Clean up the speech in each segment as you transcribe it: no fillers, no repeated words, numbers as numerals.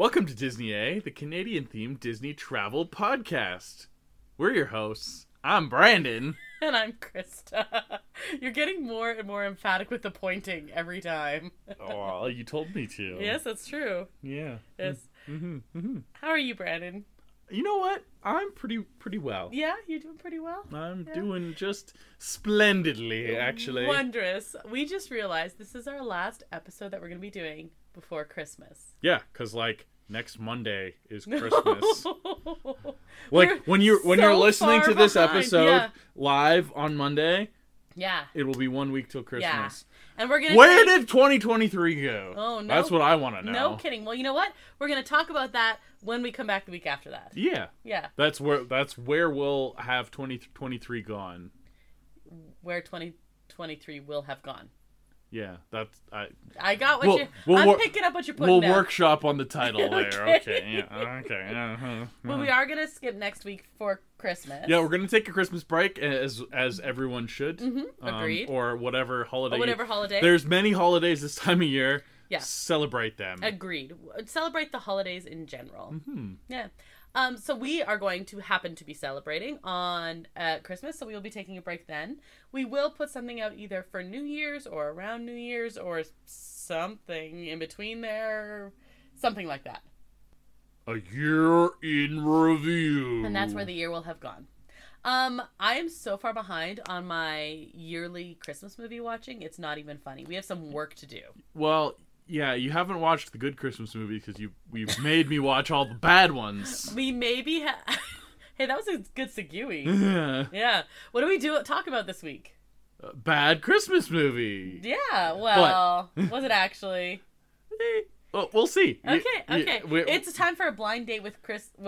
Welcome to Disney A, the Canadian-themed Disney travel podcast. We're your hosts. I'm Brandon. And I'm Krista. You're getting more and more emphatic with the pointing every time. Oh, well, you told me to. Yes, that's true. Yeah. Yes. How are you, Brandon? You know what? I'm pretty well. Yeah, you're doing pretty well. I'm doing just splendidly, actually. Wondrous. We just realized this is our last episode that we're going to be doing before Christmas. Yeah, because, next Monday is Christmas. When you're listening to this episode live on Monday, it will be 1 week till Christmas. Yeah. And we're gonna Where did 2023 go? Oh, no. That's what I want to know. No kidding. Well, you know what? We're going to talk about that when we come back the week after that. Yeah. Yeah. That's where we'll have 2023 gone. Where 2023 will have gone. Yeah, that's I got what I'm picking up what you're putting down. We'll workshop on the title there. Okay. Okay. Well, we are gonna skip next week for Christmas. Yeah, we're gonna take a Christmas break as everyone should. Mm-hmm. Agreed. Or whatever holiday. There's many holidays this time of year. Yeah. Celebrate them. Agreed. Celebrate the holidays in general. Mm-hmm. Yeah. So we are going to happen to be celebrating on Christmas, so we will be taking a break then. We will put something out either for New Year's or around New Year's or something in between there, something like that. A year in review. And that's where the year will have gone. I am so far behind on my yearly Christmas movie watching, it's not even funny. We have some work to do. Well, yeah, you haven't watched the good Christmas movie because we've made me watch all the bad ones. We maybe Hey, that was a good segue. Yeah. What do we talk about this week? Bad Christmas movie. Yeah, well, was it actually? Well, we'll see. Okay. It's time for a blind date with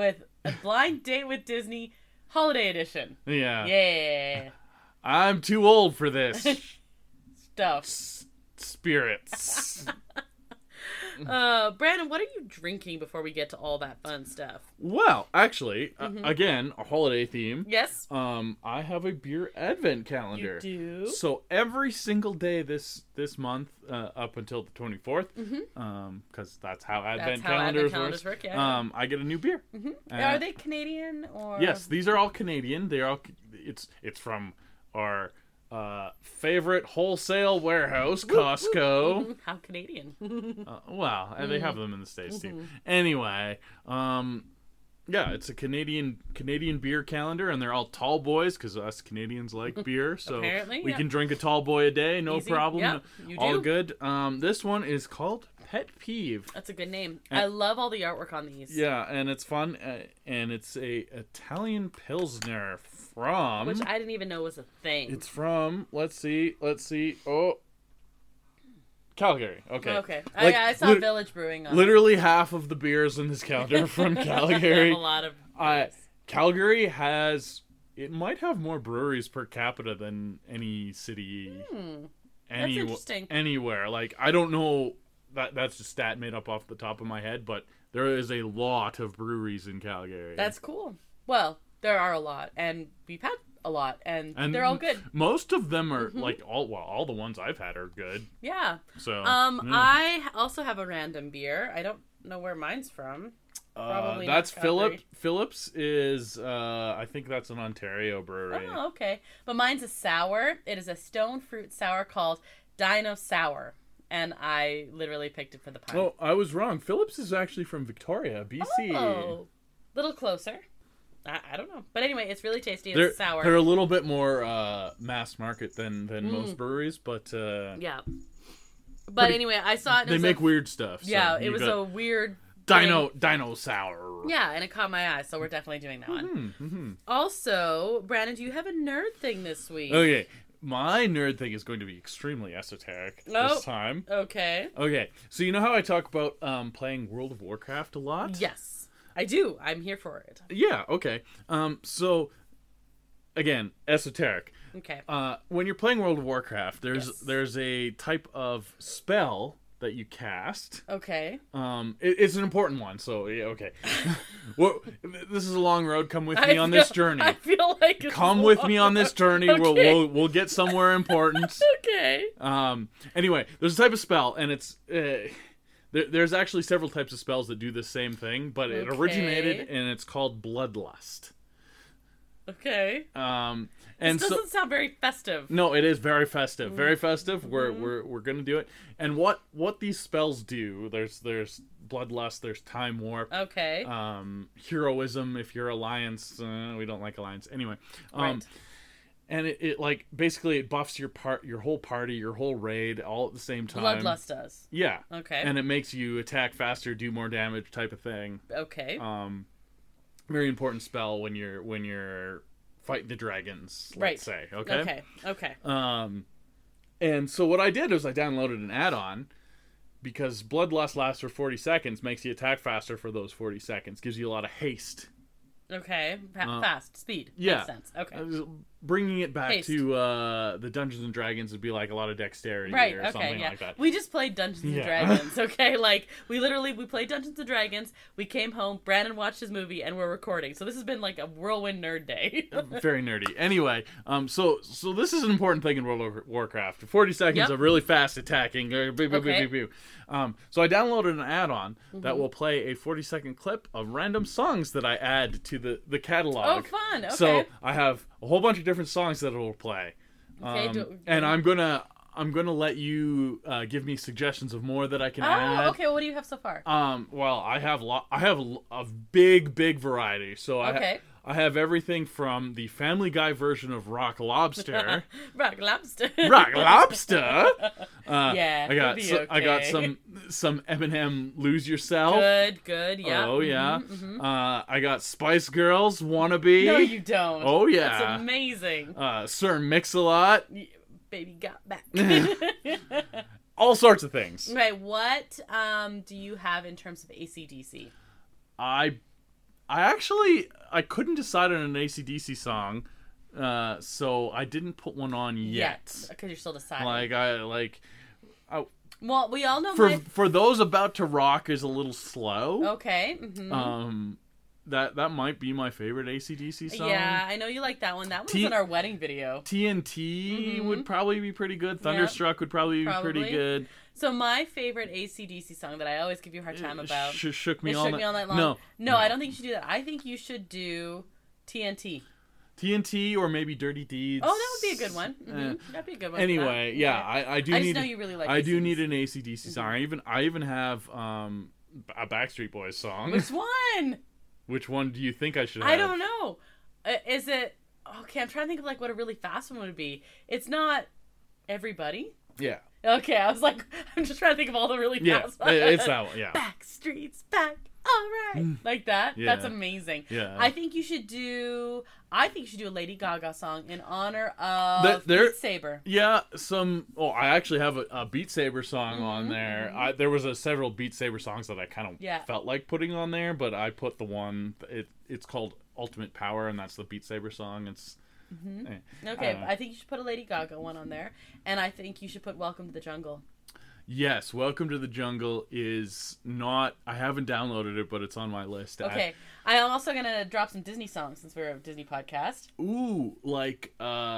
Disney Holiday Edition. Yeah. Yeah. I'm too old for this. Stuff. Spirits. Brandon, what are you drinking before we get to all that fun stuff? Well, actually, again, a holiday theme. Yes. I have a beer advent calendar. You do? So every single day this month, up until the 24th, because that's how advent calendars work. Yeah. I get a new beer. Mm-hmm. Are they Canadian or? Yes, these are all Canadian. It's from our favorite wholesale warehouse, Costco. How Canadian. They have them in the States too. Anyway, it's a Canadian beer calendar, and they're all tall boys because us Canadians like beer, so we can drink a tall boy a day, no Easy. problem. Yep, you all do. Good. This one is called Pet Peeve. That's a good name. I love all the artwork on these. Yeah, and it's fun, and it's a Italian Pilsner from... Which I didn't even know was a thing. It's from, let's see, Calgary. Okay. Okay. I saw Village Brewing on literally half of the beers in this calendar are from Calgary. They have a lot of Calgary it might have more breweries per capita than any city that's interesting. Anywhere. I don't know, that's a stat made up off the top of my head, but there is a lot of breweries in Calgary. That's cool. Well, there are a lot, and we've had a lot, and they're all good. Most of them are all the ones I've had are good. Yeah. So I also have a random beer. I don't know where mine's from. Probably that's Phillips. Phillips is I think that's an Ontario brewery. Oh, okay. But mine's a sour. It is a stone fruit sour called Dino Sour. And I literally picked it for the pint. Oh, I was wrong. Phillips is actually from Victoria, BC. Oh, little closer. I don't know. But anyway, it's really tasty. It's sour. They're a little bit more mass market than most breweries, but... yeah. But anyway, I saw it. They make weird stuff. So yeah, it was a weird... Dino Sour. Yeah, and it caught my eye, so we're definitely doing that one. Mm-hmm. Also, Brandon, do you have a nerd thing this week? Okay. My nerd thing is going to be extremely esoteric this time. Okay. Okay. So you know how I talk about playing World of Warcraft a lot? Yes. I do. I'm here for it. Yeah, okay. So, again, esoteric. Okay. When you're playing World of Warcraft, there's a type of spell that you cast. Okay. It's an important one, so yeah, okay. Well, this is a long road. Come with me on this journey. I feel like it's come with me on this journey. Okay. We'll get somewhere important. Okay. Anyway, there's a type of spell, and it's there's actually several types of spells that do the same thing, but it originated and it's called Bloodlust. Okay. And this doesn't sound very festive. No, it is very festive. Very festive. Mm-hmm. We're gonna do it. And what these spells do? There's Bloodlust. There's Time Warp. Okay. Heroism. If you're Alliance, we don't like Alliance anyway. Right. And it like basically it buffs your whole party, your whole raid, all at the same time. Bloodlust does. Yeah. Okay. And it makes you attack faster, do more damage, type of thing. Okay. Very important spell when you're fighting the dragons. Let's say. Okay. Okay. And so what I did was I downloaded an add-on because Bloodlust lasts for 40 seconds, makes you attack faster for those 40 seconds, gives you a lot of haste. Okay. Fast. Speed. Yeah. Makes sense. Okay. Bringing it back to the Dungeons and Dragons would be like a lot of dexterity or something like that. We just played Dungeons and Dragons, okay? Like, we played Dungeons and Dragons, we came home, Brandon watched his movie, and we're recording. So this has been like a whirlwind nerd day. Very nerdy. Anyway, so this is an important thing in World of Warcraft. 40 seconds of really fast attacking. So I downloaded an add-on that will play a 40-second clip of random songs that I add to the catalog. Oh, fun. Okay. So I have a whole bunch of different songs that it will play. And I'm gonna let you give me suggestions of more that I can add. Oh, okay. Well, what do you have so far? Well, I have a big variety. So I have everything from the Family Guy version of Rock Lobster. Rock Lobster. Rock Lobster. Yeah, I got some Eminem Lose Yourself. Good. Yeah. Oh yeah. I got Spice Girls Wannabe. No, you don't. Oh yeah. That's amazing. Sir Mix-a-Lot. Baby got back. All sorts of things. Right. What do you have in terms of AC/DC? I couldn't decide on an AC/DC song, so I didn't put one on yet. Because you're still deciding. Well, we all know for those about to rock is a little slow. Okay. Mm-hmm. That might be my favorite AC/DC song. Yeah, I know you like that one. That one was in our wedding video. TNT would probably be pretty good. Thunderstruck would probably be pretty good. So my favorite AC/DC song that I always give you a hard time about Shook Me All Night Long. No, I don't think you should do that. I think you should do TNT. TNT or maybe Dirty Deeds. Oh, that would be a good one. Mm-hmm. That'd be a good one. Anyway, I do. I just know you really like. I do need an AC/DC song. I even have a Backstreet Boys song. Which one? Which one do you think I should have? I don't know. Is it okay? I'm trying to think of like what a really fast one would be. It's not Everybody. Yeah. Okay, I was like, I'm just trying to think of all the really fast ones. It's that one, yeah. Backstreet's back, all right. Like that. Yeah. That's amazing. Yeah. I think you should do a Lady Gaga song in honor of Beat Saber. Yeah, I actually have a Beat Saber song on there. There was several Beat Saber songs that I kind of felt like putting on there, but I put the one, it's called Ultimate Power, and that's the Beat Saber song. It's okay, I think you should put a Lady Gaga one on there, and I think you should put Welcome to the Jungle. Yes, Welcome to the Jungle is not... I haven't downloaded it, but it's on my list. Okay. I'm also going to drop some Disney songs since we're a Disney podcast. Ooh, like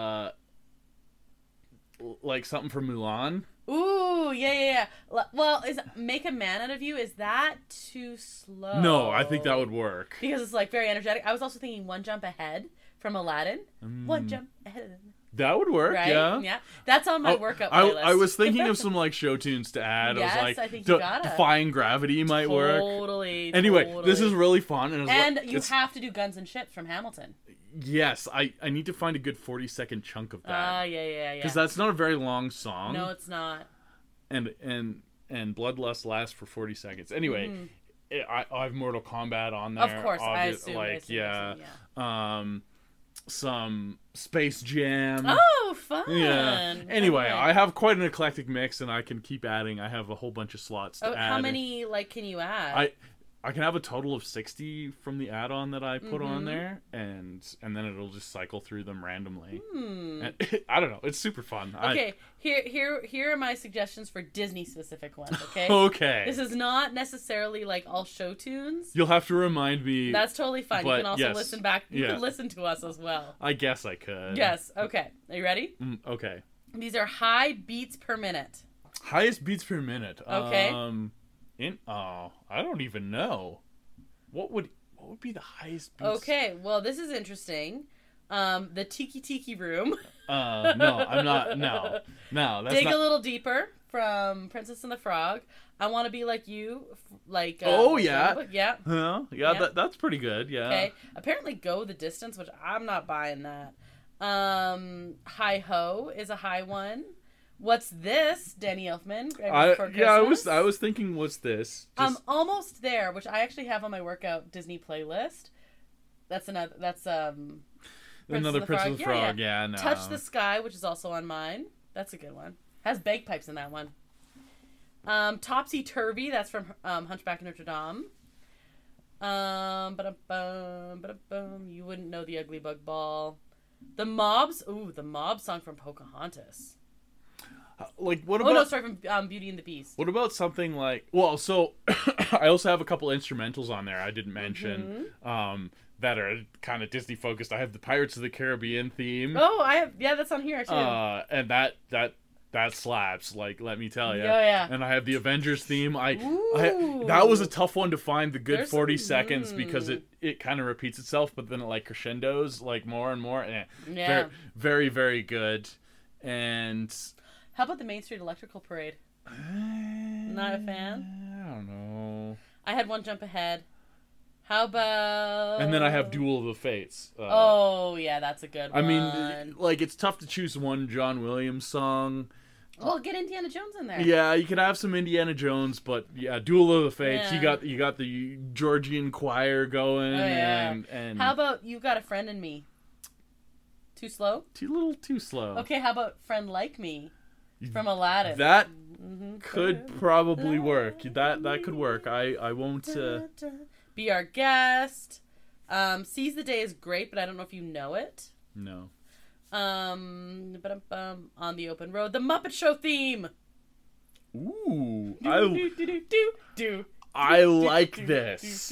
something from Mulan? Ooh, yeah. Well, is Make a Man Out of You, is that too slow? No, I think that would work. Because it's like very energetic. I was also thinking One Jump Ahead from Aladdin. One Jump Ahead. That would work, right? Yeah. That's on my workout playlist. I was thinking of some like show tunes to add. Yes, I was like, I think you gotta. Defying Gravity might work. Totally. Anyway, this is really fun. And you have to do Guns and Ships from Hamilton. Yes, I need to find a good 40-second chunk of that. Yeah. Because that's not a very long song. No, it's not. And Bloodlust lasts for 40 seconds. Anyway, I have Mortal Kombat on there. Of course, I assume. Some Space Jam. Oh, fun! Yeah. Anyway, I have quite an eclectic mix, and I can keep adding. I have a whole bunch of slots to add. How many can you add? I can have a total of 60 from the add-on that I put on there, and then it'll just cycle through them randomly. And, I don't know. It's super fun. Okay, here are my suggestions for Disney-specific ones, okay? Okay. This is not necessarily like all show tunes. You'll have to remind me. That's totally fine. You can also listen back. You can listen to us as well. I guess I could. Yes. Okay. Are you ready? Okay. These are high beats per minute. Highest beats per minute. Okay. I don't even know. What would be the highest beast? Okay, well, this is interesting. The Tiki Room. No, I'm not. No, that's Dig not... a Little Deeper from Princess and the Frog. I Want to Be Like You, like... oh, yeah. Yeah. Huh? Yeah, that's pretty good, yeah. Okay. Apparently Go the Distance, which I'm not buying that. Hi Ho is a high one. What's This? Danny Elfman. I was thinking, what's this? I'm almost there, which I actually have on my workout Disney playlist. That's another Princess and the Frog. Yeah, no. Touch the Sky, which is also on mine. That's a good one. Has bagpipes in that one. Topsy Turvy, that's from Hunchback of Notre Dame. You wouldn't know The Ugly Bug Ball. The Mobs. Ooh, the Mob song from Pocahontas. Like, what about... from Beauty and the Beast. What about something like... Well, so, I also have a couple instrumentals on there I didn't mention, that are kind of Disney-focused. I have the Pirates of the Caribbean theme. Oh, that's on here, too. And that slaps, like, let me tell you. Oh, yeah. And I have the Avengers theme. That was a tough one to find the good 40 seconds, because it kind of repeats itself, but then it, like, crescendos, like, more and more. Yeah. Very, very, very good. And... How about the Main Street Electrical Parade? Not a fan? I don't know. I had One Jump Ahead. How about... And then I have Duel of the Fates. Yeah, that's a good one. I mean, like, it's tough to choose one John Williams song. Well, get Indiana Jones in there. Yeah, you could have some Indiana Jones, but yeah, Duel of the Fates. Yeah. You got the Georgian choir going. Oh, yeah. And how about You Got a Friend in Me? Too slow? Too slow. Okay, how about Friend Like Me? From Aladdin. That could probably work. That could work. I won't... Be Our Guest. Seize the Day is great, but I don't know if you know it. No. On the Open Road. The Muppet Show theme. Ooh. I like this.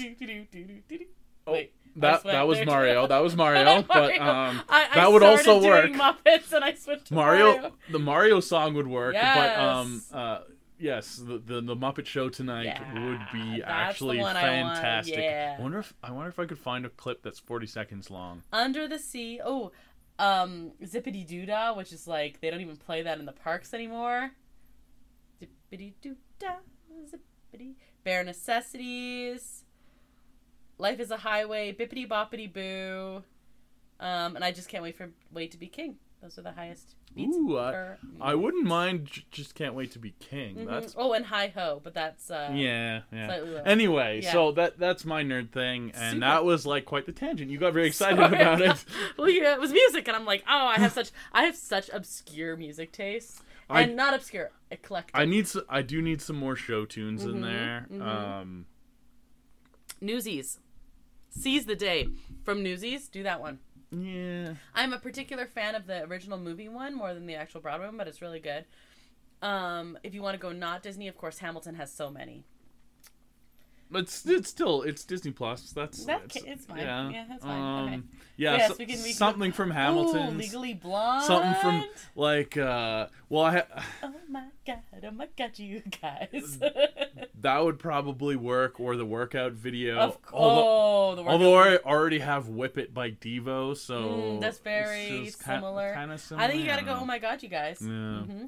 Wait. That was Mario. That was Mario. But that would also work. Muppets and I switched to Mario. The Mario song would work. Yes. But yes, the Muppet Show Tonight would be actually fantastic. I wonder if I could find a clip that's 40 seconds long. Under the Sea. Oh, Zippity Doo-Dah, which is like they don't even play that in the parks anymore. Zippity Doo-Dah, Zippity. Bare Necessities. Life is a Highway, Bippity Boppity Boo, and I Just Can't Wait to Be King. Those are the highest beats. Ooh, I wouldn't mind Just Can't Wait to Be King. Mm-hmm. That's... Oh, and Hi Ho, but that's yeah. Anyway, so that's my nerd thing, and that was like quite the tangent. You got very excited about it. Well, yeah, it was music, and I'm like, oh, I have such obscure music tastes, and not obscure, eclectic. I do need some more show tunes in there. Mm-hmm. Newsies. Seize the Day from Newsies. Do that one. Yeah. I'm a particular fan of the original movie one more than the actual Broadway one, but it's really good. If you want to go not Disney, of course, Hamilton has so many. But it's Disney Plus. It's fine. Yeah, that's fine. Okay. Yeah, yes, we can something from Hamilton. Ooh, Legally Blonde. Something from like oh my god, you guys. That would probably work, or the workout video. Although I already have Whip It by Devo, so that's very similar. Kind of similar. I think you gotta go. Oh my god, you guys. Yeah. Mm-hmm.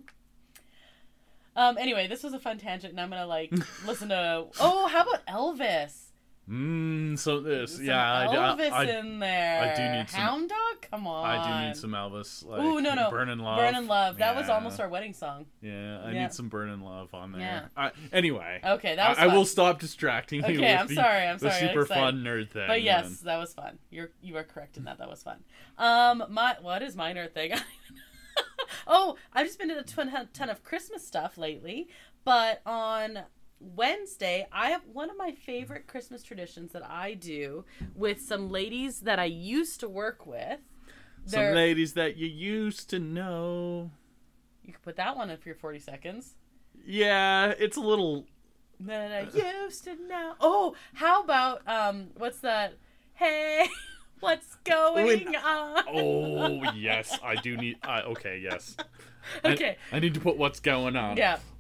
Anyway, this was a fun tangent, and I'm gonna listen to. Oh, how about Elvis? So this, some Elvis in there. I do need some Hound Dog. Come on. I do need some Elvis. Ooh, no. Burnin' Love. Burnin' Love. That was almost our wedding song. Yeah, I need some Burnin' Love on there. Yeah. Anyway. Okay, that was fun. I will stop distracting you. Okay, with the super fun nerd thing. But yes, that was fun. You are correct in that. That was fun. What is my nerd thing? Oh, I've just been in a ton of Christmas stuff lately, but on Wednesday, I have one of my favorite Christmas traditions that I do with some ladies that I used to work with. Some ladies that you used to know. You could put that one in for your 40 seconds. Yeah, it's a little... That I used to know. Oh, how about, what's that? Hey... What's going on? Oh, yes. I do need... okay, yes. Okay. I need to put what's going on. Yeah.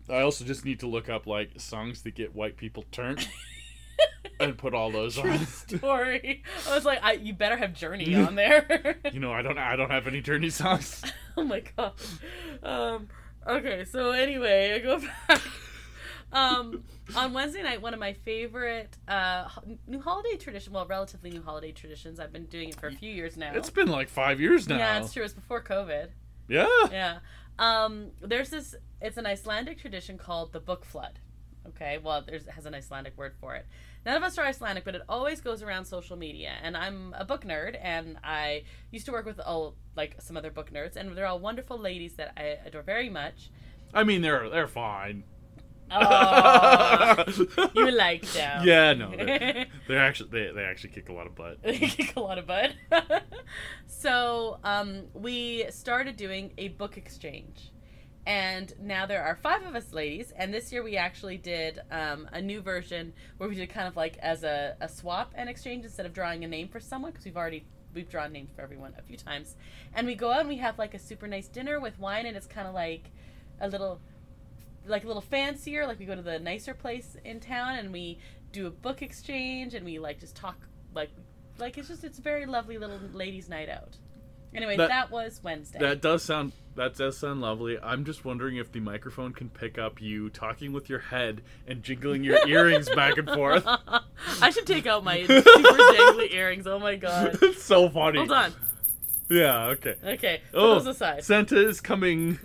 I also just need to look up like songs that get white people turned and put all those True on. Story. I was like, you better have Journey on there. You know, I don't have any Journey songs. Oh my god. Okay, so anyway, I go back. On Wednesday night, one of my favorite new holiday tradition, well, relatively new holiday traditions. I've been doing it for a few years now. It's been like 5 years now. Yeah, it's true. It's before COVID. Yeah. Yeah. There's this. It's an Icelandic tradition called the Book Flood. Okay, well, it has an Icelandic word for it. None of us are Icelandic, but it always goes around social media. And I'm a book nerd, and I used to work with some other book nerds, and they're all wonderful ladies that I adore very much. I mean, they're fine. Oh, you like them? Yeah, no, they actually kick a lot of butt. They kick a lot of butt. So we started doing a book exchange. And now there are 5 of us ladies, and this year we actually did a new version where we did kind of like as a swap and exchange instead of drawing a name for someone, because we've drawn names for everyone a few times. And we go out and we have like a super nice dinner with wine, and it's kind of like a little fancier. Like we go to the nicer place in town and we do a book exchange, and we like just talk like it's a very lovely little ladies' night out. Anyway, that was Wednesday. That does sound lovely. I'm just wondering if the microphone can pick up you talking with your head and jiggling your earrings back and forth. I should take out my super jangly earrings. Oh my god. It's so funny. Hold on. Yeah, okay. Okay, put those aside. Santa is coming.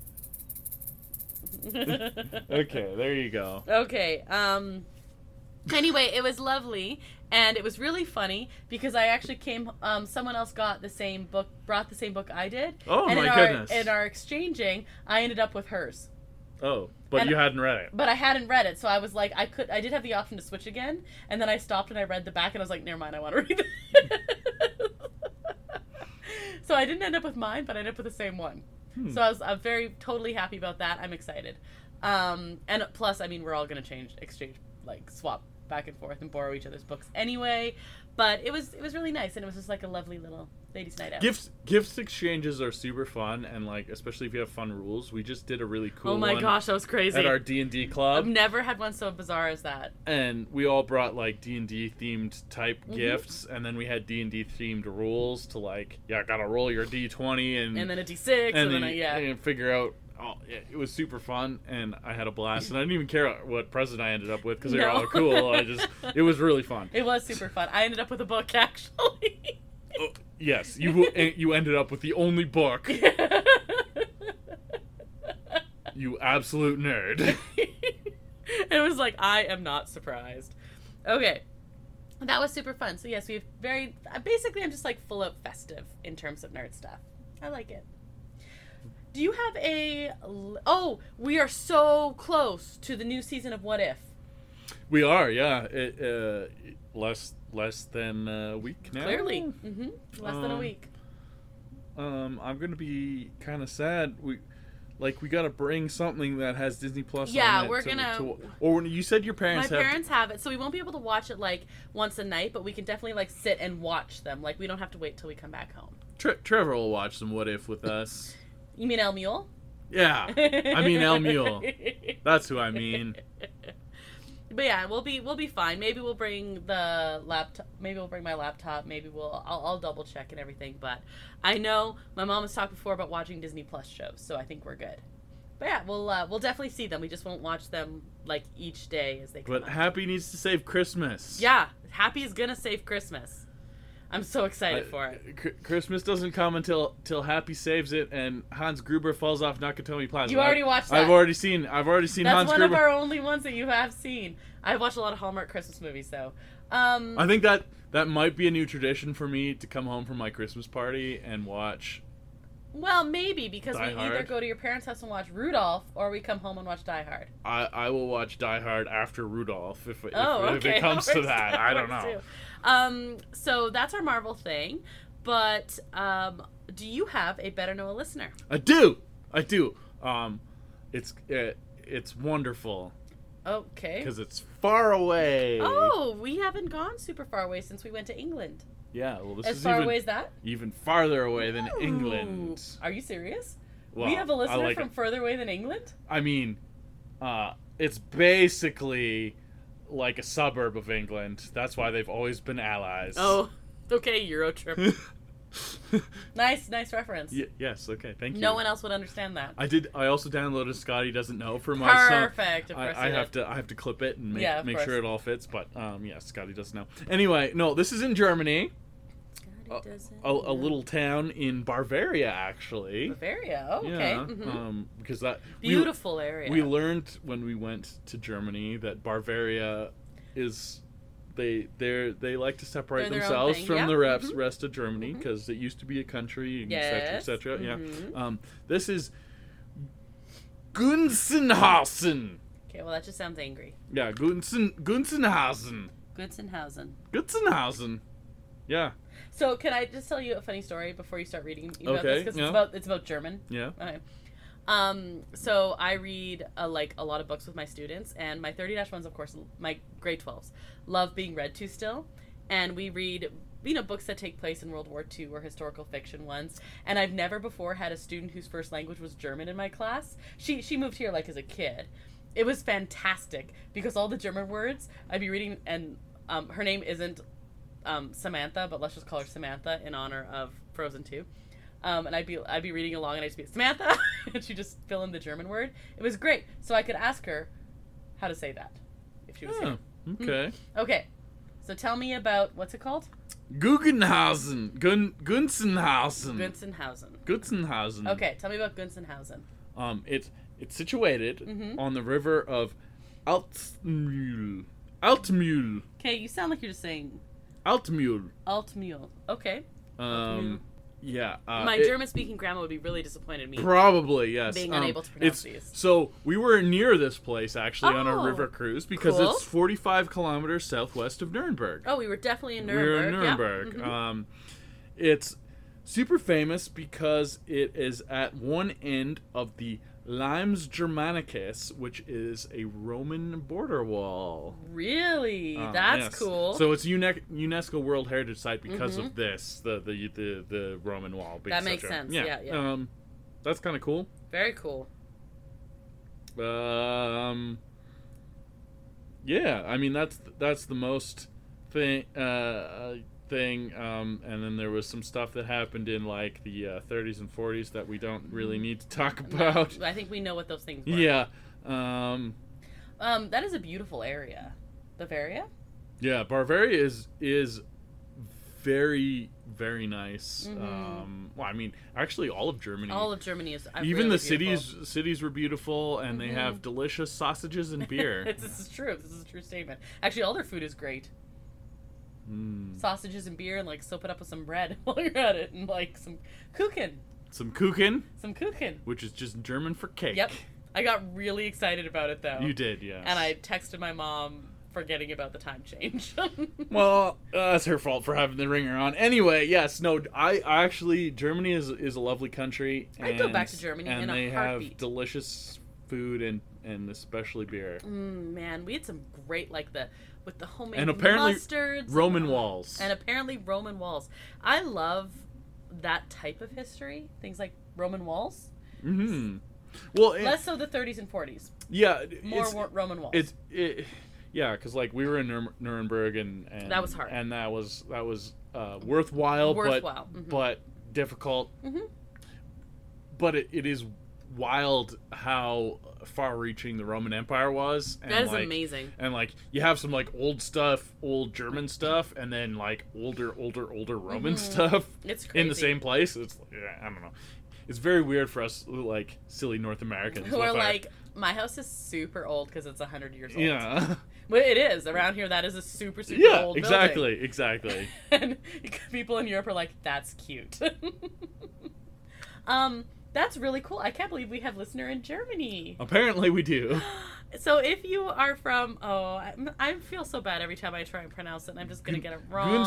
Okay, there you go. Okay, anyway, it was lovely. And it was really funny because I actually someone else brought the same book I did. Oh, and my goodness. In our exchanging, I ended up with hers. Oh, but you hadn't read it. But I hadn't read it, so I was like, I did have the option to switch again, and then I stopped and I read the back, and I was like, never mind, I want to read it. So I didn't end up with mine, but I ended up with the same one. So I'm totally happy about that. I'm excited. And plus, I mean, we're all going to exchange, like, swap back and forth and borrow each other's books anyway, but it was really nice, and it was just like a lovely little ladies' night out. Gifts exchanges are super fun, and like especially if you have fun rules. We just did a really cool one. Oh my gosh, that was crazy. At our D&D club. I've never had one so bizarre as that. And we all brought like D&D themed type gifts, and then we had D&D themed rules to like, gotta roll your D20 and then a D6 and then and figure out. Oh, it was super fun, and I had a blast, and I didn't even care what present I ended up with because they were all cool. It was really fun. It was super fun. I ended up with a book, actually. Oh, yes, you ended up with the only book. You absolute nerd. It was like, I am not surprised. Okay. That was super fun. So yes, we have basically I'm just like full up festive in terms of nerd stuff. I like it. Do you have we are so close to the new season of What If. We are, yeah. Less than a week now. Clearly. Less than a week. I'm going to be kind of sad. We got to bring something that has Disney Plus on it. Yeah, we're going to... Or you said your parents have... My parents have it, so we won't be able to watch it, like, once a night, but we can definitely, like, sit and watch them. Like, we don't have to wait till we come back home. Trevor will watch some What If with us. You mean El Mule? Yeah, I mean El Mule. That's who I mean. But yeah, we'll be fine. Maybe we'll bring the laptop. Maybe we'll bring my laptop. Maybe I'll double check and everything. But I know my mom has talked before about watching Disney Plus shows, so I think we're good. But yeah, we'll definitely see them. We just won't watch them like each day as they come out. But Happy needs to save Christmas. Yeah, Happy is gonna save Christmas. I'm so excited for it. Christmas doesn't come until Happy saves it, and Hans Gruber falls off Nakatomi Plaza. You already watched that. I've already seen That's Hans Gruber. That's one of our only ones that you have seen. I've watched a lot of Hallmark Christmas movies, though. I think that might be a new tradition for me to come home from my Christmas party and watch. Well, maybe, because Die we Hard. either go to your parents' house and watch Rudolph, or we come home and watch Die Hard. I will watch Die Hard after Rudolph if it comes to that. I don't know. So that's our Marvel thing, but do you have a Better Know a Listener? I do. It's wonderful. Okay. Because it's far away. Oh, we haven't gone super far away since we went to England. Yeah, well, this as is far away as that? Even farther away than England. Are you serious? Well, we have a listener from further away than England? I mean, It's basically like a suburb of England. That's why they've always been allies. Oh, okay, Euro trip. Nice reference. Yes, okay, thank you. No one else would understand that. I also downloaded Scotty Doesn't Know for my son. Perfect. I have to clip it and make sure it all fits. But Scotty Doesn't Know. Anyway, no, this is in Germany. A little town in Bavaria, actually. Bavaria, okay. Yeah, because that beautiful area. We learned when we went to Germany that Bavaria is they like to separate themselves from the rest of Germany because it used to be a country, etc., etc. Yeah. This is Gunzenhausen. Okay, well that just sounds angry. Yeah, Gunzenhausen. Gunzenhausen. Yeah. So can I just tell you a funny story before you start reading about this? Because it's about German. Yeah. Okay. So I read a lot of books with my students, and my 30-1s, of course, my grade 12s, love being read to still. And we read, books that take place in World War II or historical fiction ones. And I've never before had a student whose first language was German in my class. She moved here as a kid. It was fantastic because all the German words I'd be reading, and her name isn't Samantha, but let's just call her Samantha in honor of Frozen 2. And I'd be reading along, and I'd just be Samantha, and she'd just fill in the German word. It was great, so I could ask her how to say that if she was here. Okay. Okay, so tell me about what's it called? Gunzenhausen. Gunzenhausen. Okay, tell me about Gunzenhausen. It's situated on the river of Altmühl. Okay, you sound like you're just saying Altmühl. Okay. Yeah. My German-speaking grandma would be really disappointed in me. Probably, yes. Being unable to pronounce these. So, we were near this place, actually, on a river cruise, because it's 45 kilometers southwest of Nuremberg. Oh, we were definitely in Nuremberg. We were in Nuremberg. Yeah. It's super famous because it is at one end of the Limes Germanicus, which is a Roman border wall. Really? That's cool. So it's UNESCO World Heritage Site because of this, the Roman wall. That makes sense. Yeah. That's kind of cool. Very cool. Yeah. I mean, that's the most thing. And then there was some stuff that happened in the 30s and 40s that we don't really need to talk about. No, I think we know what those things were. Yeah. That is a beautiful area. Bavaria? Yeah, Bavaria is very, very nice. Well, I mean, actually all of Germany. All of Germany is even really the cities were beautiful, and they have delicious sausages and beer. This is true. This is a true statement. Actually, all their food is great. Sausages and beer, and soak it up with some bread while you're at it, and some Kuchen. Some Kuchen, which is just German for cake. Yep. I got really excited about it though. You did, yes. And I texted my mom forgetting about the time change. Well, that's her fault for having the ringer on. Anyway, yes, no, I actually Germany is a lovely country. I'd go back to Germany in a heartbeat. And they have delicious food and especially beer. Man, we had some great with the homemade and apparently mustards. Roman walls. And apparently Roman walls. I love that type of history. Things like Roman walls. Well, less so the 30s and 40s. Yeah. More Roman walls. Yeah, because we were in Nuremberg and that was hard. And that was worthwhile. But difficult. But it is wild how far-reaching the Roman Empire was. And that is amazing. And you have some old stuff, old German stuff, and then older Roman stuff. It's crazy. In the same place. It's I don't know. It's very weird for us silly North Americans who are my house is super old because it's 100 years old. Yeah. Well, it is. Around here, that is a super old building. Yeah, exactly. And people in Europe are that's cute. That's really cool. I can't believe we have a listener in Germany. Apparently we do. So if you are from... I feel so bad every time I try and pronounce it, and I'm just going to get it wrong.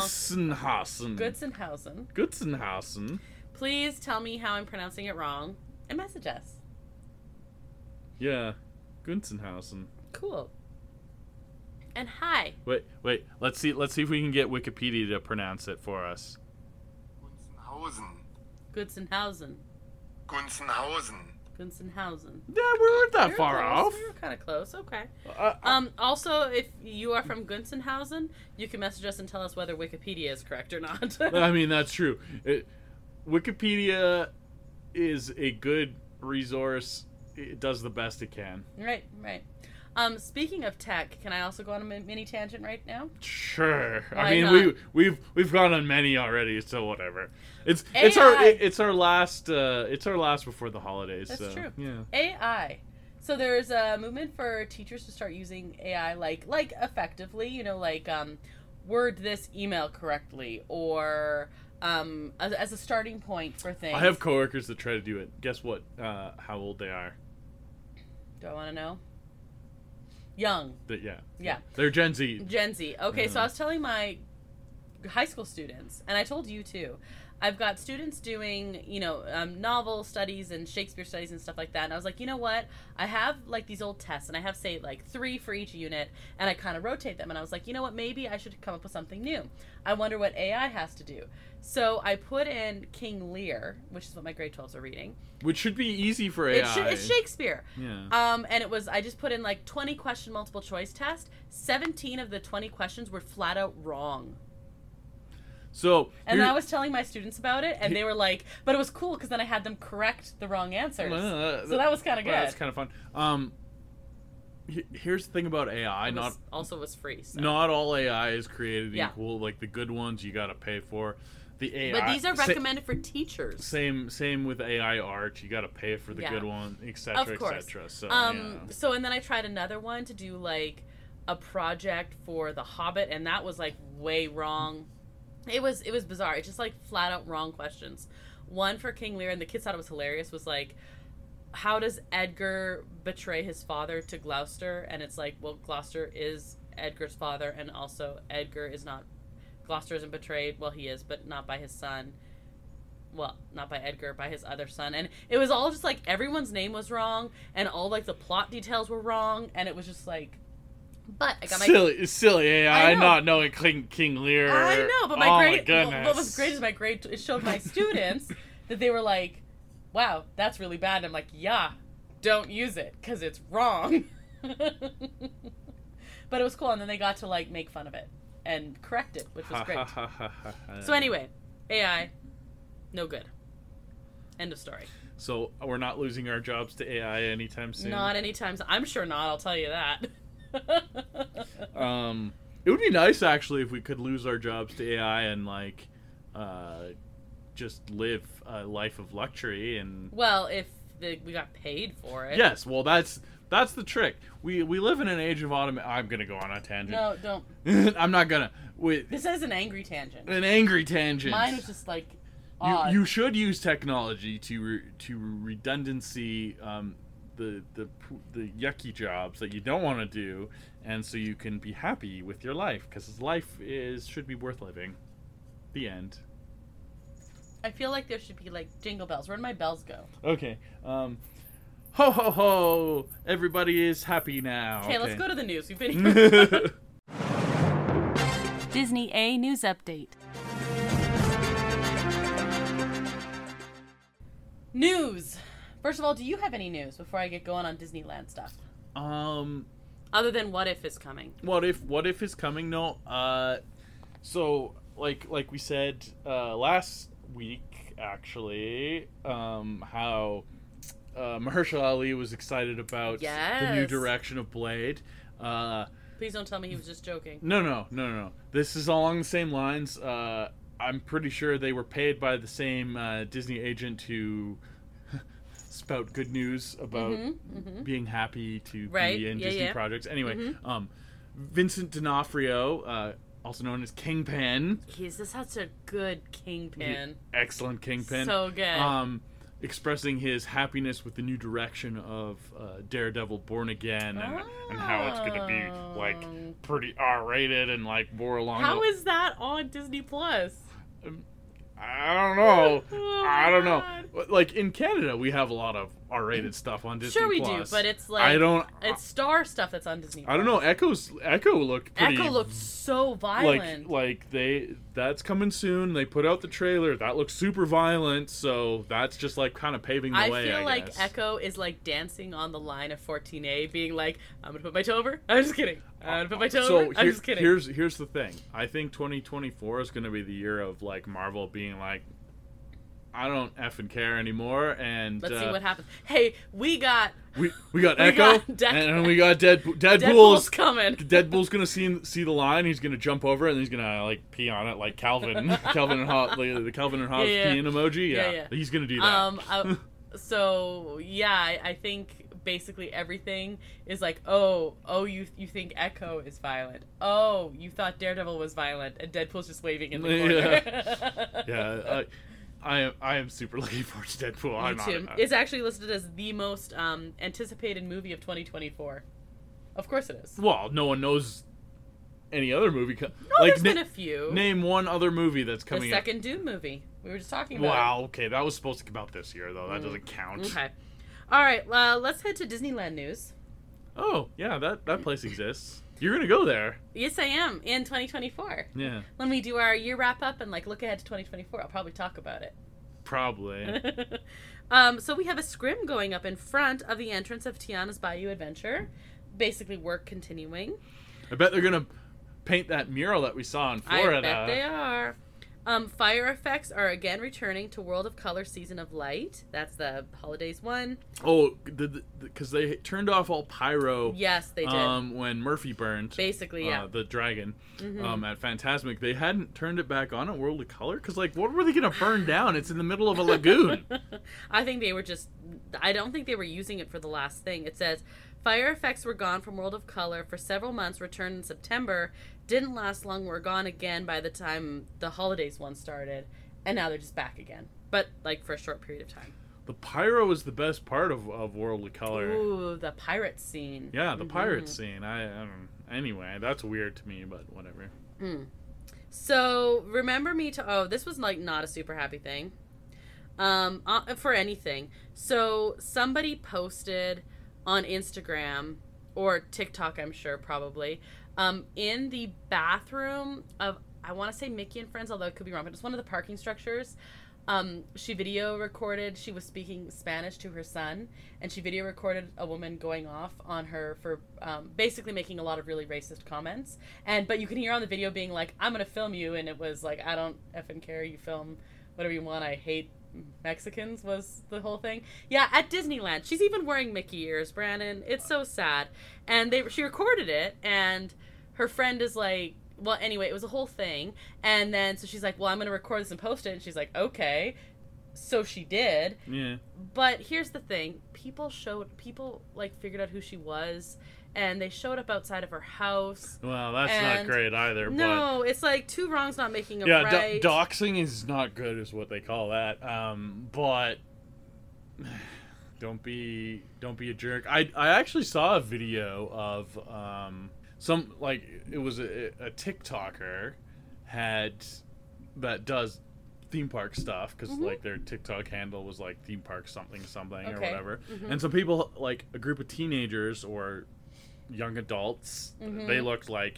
Gunzenhausen. Please tell me how I'm pronouncing it wrong and message us. Yeah. Gunzenhausen. Cool. And hi. Wait. Let's see if we can get Wikipedia to pronounce it for us. Gunzenhausen. Gunzenhausen. Yeah, we weren't that far off. We were kind of close. Okay. Also, if you are from Gunzenhausen, you can message us and tell us whether Wikipedia is correct or not. I mean, that's true. Wikipedia is a good resource. It does the best it can. Right. Speaking of tech, can I also go on a mini tangent right now? Sure. Why I mean, not? we've gone on many already, so whatever. It's our last before the holidays. That's true. Yeah. AI. So there's a movement for teachers to start using AI like effectively, word this email correctly, or as a starting point for things. I have coworkers that try to do it. Guess what? How old they are? Do I want to know? Young. Yeah. They're Gen Z. Okay, so I was telling my high school students, and I told you too, I've got students doing, novel studies and Shakespeare studies and stuff like that. And I was like, you know what? I have these old tests, and I have 3 for each unit, and I kind of rotate them. And I was like, you know what? Maybe I should come up with something new. I wonder what AI has to do. So I put in King Lear, which is what my grade 12s are reading. Which should be easy for AI. It's Shakespeare. Yeah. And I just put in 20 question multiple choice test. 17 of the 20 questions were flat out wrong. And I was telling my students about it, and they were like, but it was cool because then I had them correct the wrong answers. So that was kind of good. That's kind of fun. Here's the thing about AI. It was free. So. Not all AI is created equal. Like the good ones, you got to pay for. The AI, but these are recommended for teachers. Same with AI art. You got to pay for the good one, etc., etc. So and then I tried another one to do a project for The Hobbit, and that was way wrong. It was bizarre. It's just flat out wrong questions. One for King Lear, and the kids thought it was hilarious, was how does Edgar betray his father to Gloucester? And it's well, Gloucester is Edgar's father, and also Edgar is not. Gloucester isn't betrayed. Well, he is, but not by his son. Well, not by Edgar, by his other son. And it was all just everyone's name was wrong, and all the plot details were wrong, and it was just But I got my silly AI not knowing King Lear. I know, but my grade. My goodness. What was great is my grade. It showed my students that they were "Wow, that's really bad." And I'm yeah, don't use it because it's wrong. But it was cool, and then they got to make fun of it and correct it, which was great. So anyway, AI, no good. End of story. So we're not losing our jobs to AI anytime soon. Not anytime soon. I'm sure not. I'll tell you that. It would be nice actually if we could lose our jobs to AI and just live a life of luxury and. Well, if we got paid for it. Yes, well that's the trick. We live in an age of automation. I'm gonna go on a tangent. No, don't. I'm not gonna. This is an angry tangent. An angry tangent. Mine was just odd. You should use technology to redundancy the yucky jobs that you don't want to do, and so you can be happy with your life because life should be worth living. The end. I feel like there should be jingle bells. Where do my bells go? Okay. Ho ho ho! Everybody is happy now. Okay, let's go to the news. We've been here. Disney A News Update. News. First of all, do you have any news before I get going on Disneyland stuff? Other than What If is coming. What if is coming? No. So like we said last week, actually, how Mahershala Ali was excited about the new direction of Blade. Please don't tell me he was just joking. No. This is along the same lines. I'm pretty sure they were paid by the same Disney agent to spout good news about being happy to be in Disney projects. Anyway, Vincent D'Onofrio, also known as Kingpin. He's such a good Kingpin. Excellent Kingpin. So good. Expressing his happiness with the new direction of Daredevil Born Again and how it's going to be pretty R-rated and more along. How is that on Disney Plus? I don't know. like in Canada, we have a lot of R-rated stuff on Disney+. Sure, we do, but it's like it's Star stuff that's on Disney+. I don't know. Echo looked pretty. Echo looked so violent. That's coming soon. They put out the trailer. That looks super violent. So that's just like kind of paving the way. I feel like guess. Echo is like dancing on the line of 14A, being like, "I'm gonna put my toe over." I'm just kidding. I'm gonna put my toe over. I'm just kidding. Here's the thing. I think 2024 is gonna be the year of like Marvel being like, I don't effing care anymore, and let's see what happens. Hey, we got Echo, and we got Deadpool's coming. Deadpool's gonna see the line. He's gonna jump over it, and he's gonna like pee on it, like Calvin and Hobbes, the Calvin and Hobbes peeing emoji. Yeah, he's gonna do that. So yeah, I think basically everything is like, oh, you think Echo is violent? Oh, you thought Daredevil was violent, and Deadpool's just waving in the corner. Yeah. I am super looking forward to Deadpool. Me too. It's actually listed as the most anticipated movie of 2024. Of course it is. Well, no one knows any other movie. There's been a few. Name one other movie that's coming out. The second Doom movie. We were just talking about Wow, okay. That was supposed to come out this year, though. That doesn't count. Okay. All right, let's head to Disneyland news. Oh, yeah, that place exists. You're going to go there. Yes, I am, in 2024. Yeah. When we do our year wrap-up and, like, look ahead to 2024, I'll probably talk about it. Probably. So we have a scrim going up in front of the entrance of Tiana's Bayou Adventure. Basically, work continuing. I bet they're going to paint that mural that we saw in Florida. I bet they are. Fire effects are again returning to World of Color Season of Light. That's the holidays one. Oh, because they turned off all pyro. Yes, they did. When Murphy burned. Basically, yeah. The dragon at Fantasmic. They hadn't turned it back on at World of Color? Because, like, what were they going to burn down? It's in the middle of a lagoon. I think they were I don't think they were using it for the last thing. It says, fire effects were gone from World of Color for several months, returned in September. Didn't last long, were gone again by the time the holidays one started, and now they're just back again. But, like, for a short period of time. The pyro is the best part of World of Color. Ooh, the pirate scene. Yeah, the pirate scene. I don't, anyway, that's weird to me, but whatever. So, remember me to... Oh, this was, like, not a super happy thing. For anything. So, somebody posted on Instagram, or TikTok, I'm sure, probably... in the bathroom of, I want to say Mickey and Friends, although it could be wrong, but it's one of the parking structures. She video recorded, she was speaking Spanish to her son, and she video recorded a woman going off on her for basically making a lot of really racist comments. But you can hear on the video being like, I'm going to film you, and it was like, I don't effing care, you film whatever you want, I hate Mexicans was the whole thing. Yeah, at Disneyland. She's even wearing Mickey ears, Brandon. It's so sad. And she recorded it, and her friend is like, well, anyway, it was a whole thing. And then, so she's like, well, I'm going to record this and post it. And she's like, okay. So she did. Yeah. But here's the thing. People like, figured out who she was, and they showed up outside of her house. Well, that's not great either. No, but... it's like two wrongs not making a Yeah, right. doxing is not good, is what they call that. But don't be a jerk. I actually saw a video of some, like, it was a TikToker that does theme park stuff, because like their TikTok handle was like theme park something or whatever. And some people, like a group of teenagers or young adults, they look like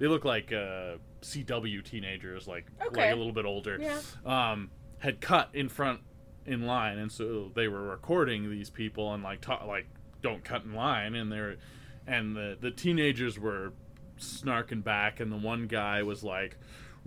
CW teenagers, like a little bit older, had cut in line, and so they were recording these people and like don't cut in line, and the teenagers were snarking back, and the one guy was like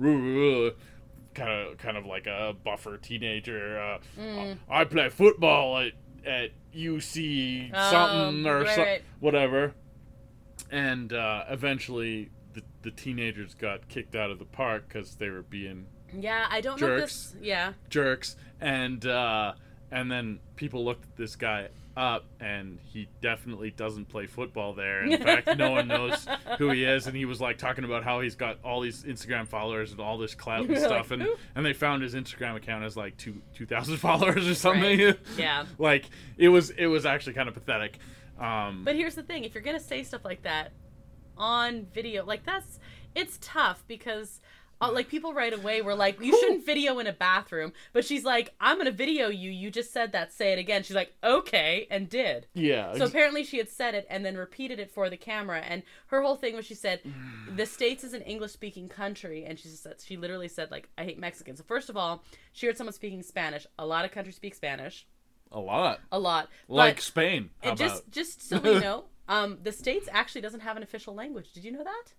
kind of like a buffer teenager, I play football at UC something or whatever. And eventually the teenagers got kicked out of the park because they were being I don't know this. Yeah, jerks. And then people looked at this guy up, and he definitely doesn't play football there. In fact, no one knows who he is, and he was like talking about how he's got all these Instagram followers and all this clout and stuff, and they found his Instagram account as like 2,000 followers or something. Right. Yeah. Like it was actually kind of pathetic. But here's the thing: if you're gonna say stuff like that on video, like it's tough, because like people right away were like, you shouldn't video in a bathroom. But she's like, I'm going to video you. You just said that. Say it again. She's like, okay. And did. Yeah. So apparently she had said it and then repeated it for the camera. And her whole thing was she said, the States is an English speaking country. And she literally said, like, I hate Mexicans. So first of all, she heard someone speaking Spanish. A lot of countries speak Spanish. A lot. Like but Spain. How about? Just so we know, the States actually doesn't have an official language. Did you know that?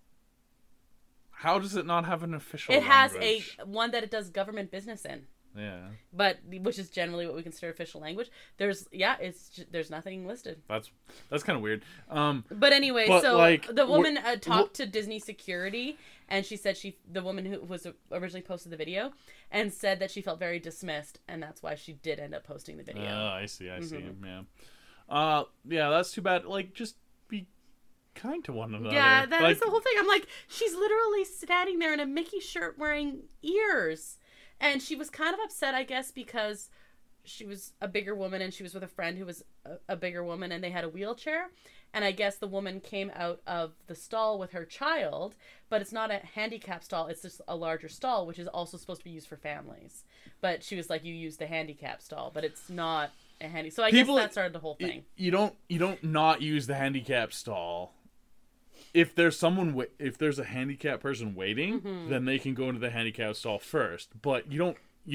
How does it not have an official language? It has one that it does government business in. Yeah. But which is generally what we consider official language. There's nothing listed. That's kind of weird. But anyway, so like, the woman talked to Disney security, and she said the woman who was originally posted the video, and said that she felt very dismissed, and that's why she did end up posting the video. Oh, I see. Yeah. Yeah, that's too bad. Like, just be kind to one another. Yeah, that is the whole thing. I'm like, she's literally standing there in a Mickey shirt wearing ears. And she was kind of upset, I guess, because she was a bigger woman and she was with a friend who was a bigger woman and they had a wheelchair. And I guess the woman came out of the stall with her child, but it's not a handicap stall. It's just a larger stall, which is also supposed to be used for families. But she was like, you use the handicap stall, but it's not a handy. So I guess that started the whole thing. You don't not use the handicap stall. If there's a handicapped person waiting, then they can go into the handicapped stall first. But you don't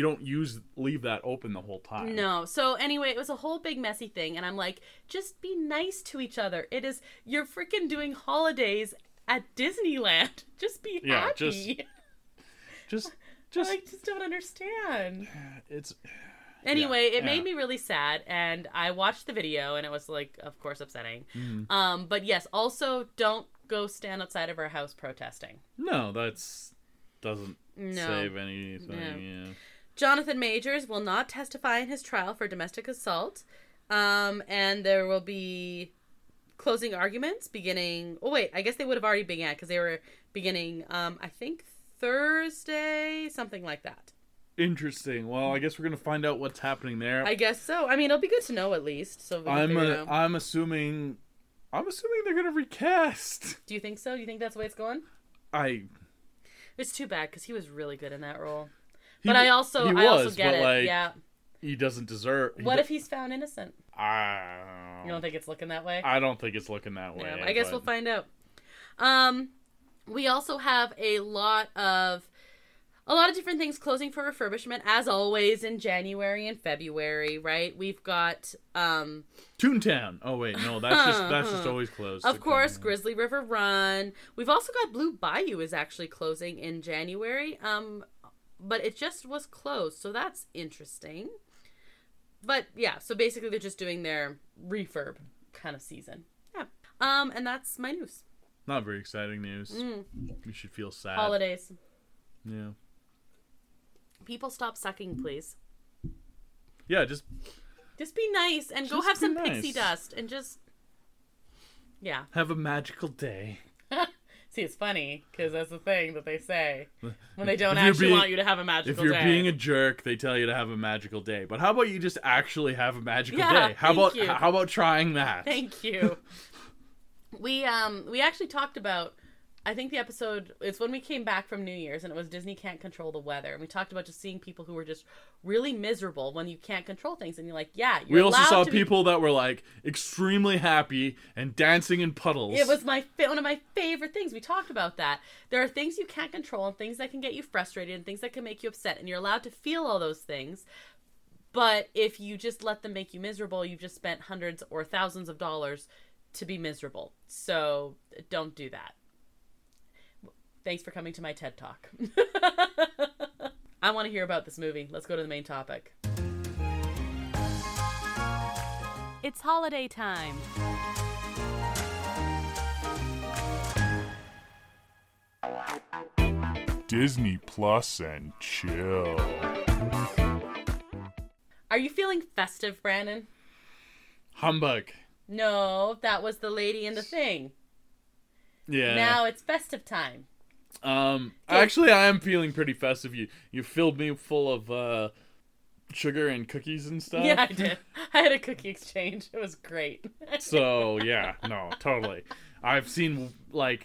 leave that open the whole time. No. So anyway, it was a whole big messy thing, and I'm like, just be nice to each other. You're freaking doing holidays at Disneyland. Just be happy. Just I just don't understand. Anyway, it made me really sad, and I watched the video, and it was, like, of course, upsetting. But yes, also don't go stand outside of our house protesting. No, doesn't save anything. No. Yeah. Jonathan Majors will not testify in his trial for domestic assault, and there will be closing arguments beginning. Oh wait, I guess they would have already began because they were beginning. I think Thursday, something like that. Interesting. Well, I guess we're gonna find out what's happening there. I guess so. I mean, it'll be good to know at least. So I'm assuming they're gonna recast. Do you think so? Do you think that's the way it's going? It's too bad because he was really good in that role. But I also get it. Like, yeah. He doesn't deserve. What if he's found innocent? I You don't think it's looking that way? I don't think it's looking that way. Yeah, I guess we'll find out. We also have a lot of different things closing for refurbishment, as always, in January and February, right? We've got Toontown. Oh wait, no, that's just always closed. Of course, Grizzly River Run. We've also got Blue Bayou is actually closing in January. But it just was closed, so that's interesting. But yeah, so basically they're just doing their refurb kind of season. Yeah. And that's my news. Not very exciting news. You should feel sad. Holidays. Yeah. People stop sucking, please. Yeah, just be nice and go have some pixie dust and just have a magical day. See, it's funny because that's the thing that they say when they don't actually want you to have a magical day. If you're being a jerk, they tell you to have a magical day. But how about you just actually have a magical day? How about trying that? Thank you. We actually talked about, I think the episode, it's when we came back from New Year's, and it was Disney Can't Control the Weather. And we talked about just seeing people who were just really miserable when you can't control things. And you're like, yeah, you're allowed to. We also saw people that were like extremely happy and dancing in puddles. It was one of my favorite things. We talked about that. There are things you can't control and things that can get you frustrated and things that can make you upset. And you're allowed to feel all those things. But if you just let them make you miserable, you've just spent hundreds or thousands of dollars to be miserable. So don't do that. Thanks for coming to my TED Talk. I want to hear about this movie. Let's go to the main topic. It's holiday time. Disney Plus and chill. Are you feeling festive, Brandon? Humbug. No, that was the lady in the thing. Yeah. Now it's festive time. Actually, I am feeling pretty festive. You filled me full of sugar and cookies and stuff. Yeah, I did. I had a cookie exchange. It was great. So yeah, no, totally. I've seen like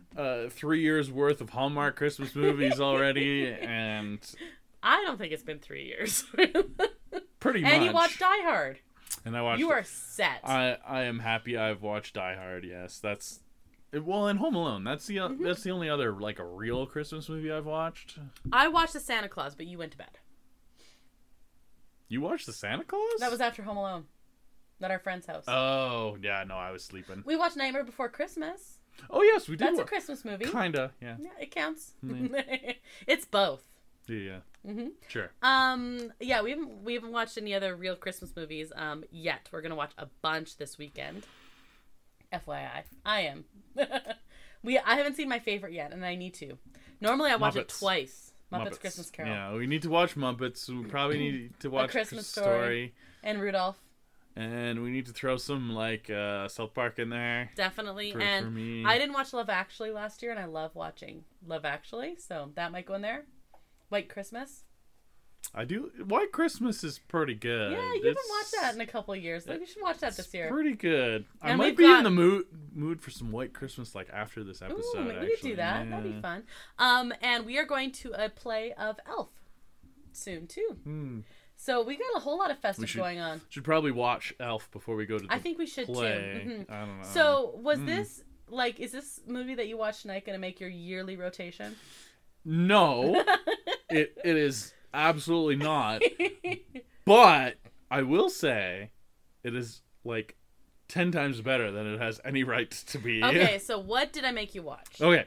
3 years worth of Hallmark Christmas movies already, and I don't think it's been 3 years. Pretty much. And you watched Die Hard. And I watched. You are set. I am happy I've watched Die Hard. Yes, that's. Well, and Home Alone. That's the only other like a real Christmas movie I've watched. I watched the Santa Claus, but you went to bed. You watched the Santa Claus? That was after Home Alone. At our friend's house. Oh, yeah, no, I was sleeping. We watched Nightmare Before Christmas. Oh, yes, we did. That's a Christmas movie. Kinda, yeah. Yeah, it counts. It's both. Yeah. Mm-hmm. Sure. Yeah, we haven't watched any other real Christmas movies yet. We're gonna watch a bunch this weekend. FYI, I am. I haven't seen my favorite yet, and I need to. Normally, I watch it twice. Muppets Christmas Carol. Yeah, we need to watch Muppets. We probably need to watch A Christmas Story and Rudolph. And we need to throw some like South Park in there. Definitely. For me. I didn't watch Love Actually last year, and I love watching Love Actually, so that might go in there. White Christmas. I do. White Christmas is pretty good. Yeah, you haven't watched that in a couple of years. Maybe you should watch that this year. Pretty good. I might be in the mood for some White Christmas like after this episode. Ooh, maybe we could do that. Yeah. That'd be fun. And we are going to a play of Elf soon too. So we got a whole lot of festive going on. Should probably watch Elf before we go to the I think we should play. too. Mm-hmm. I don't know. So was this like? Is this movie that you watch tonight going to make your yearly rotation? No, it is absolutely not. But I will say, it is like 10 times better than it has any right to be. Okay, so what did I make you watch? Okay.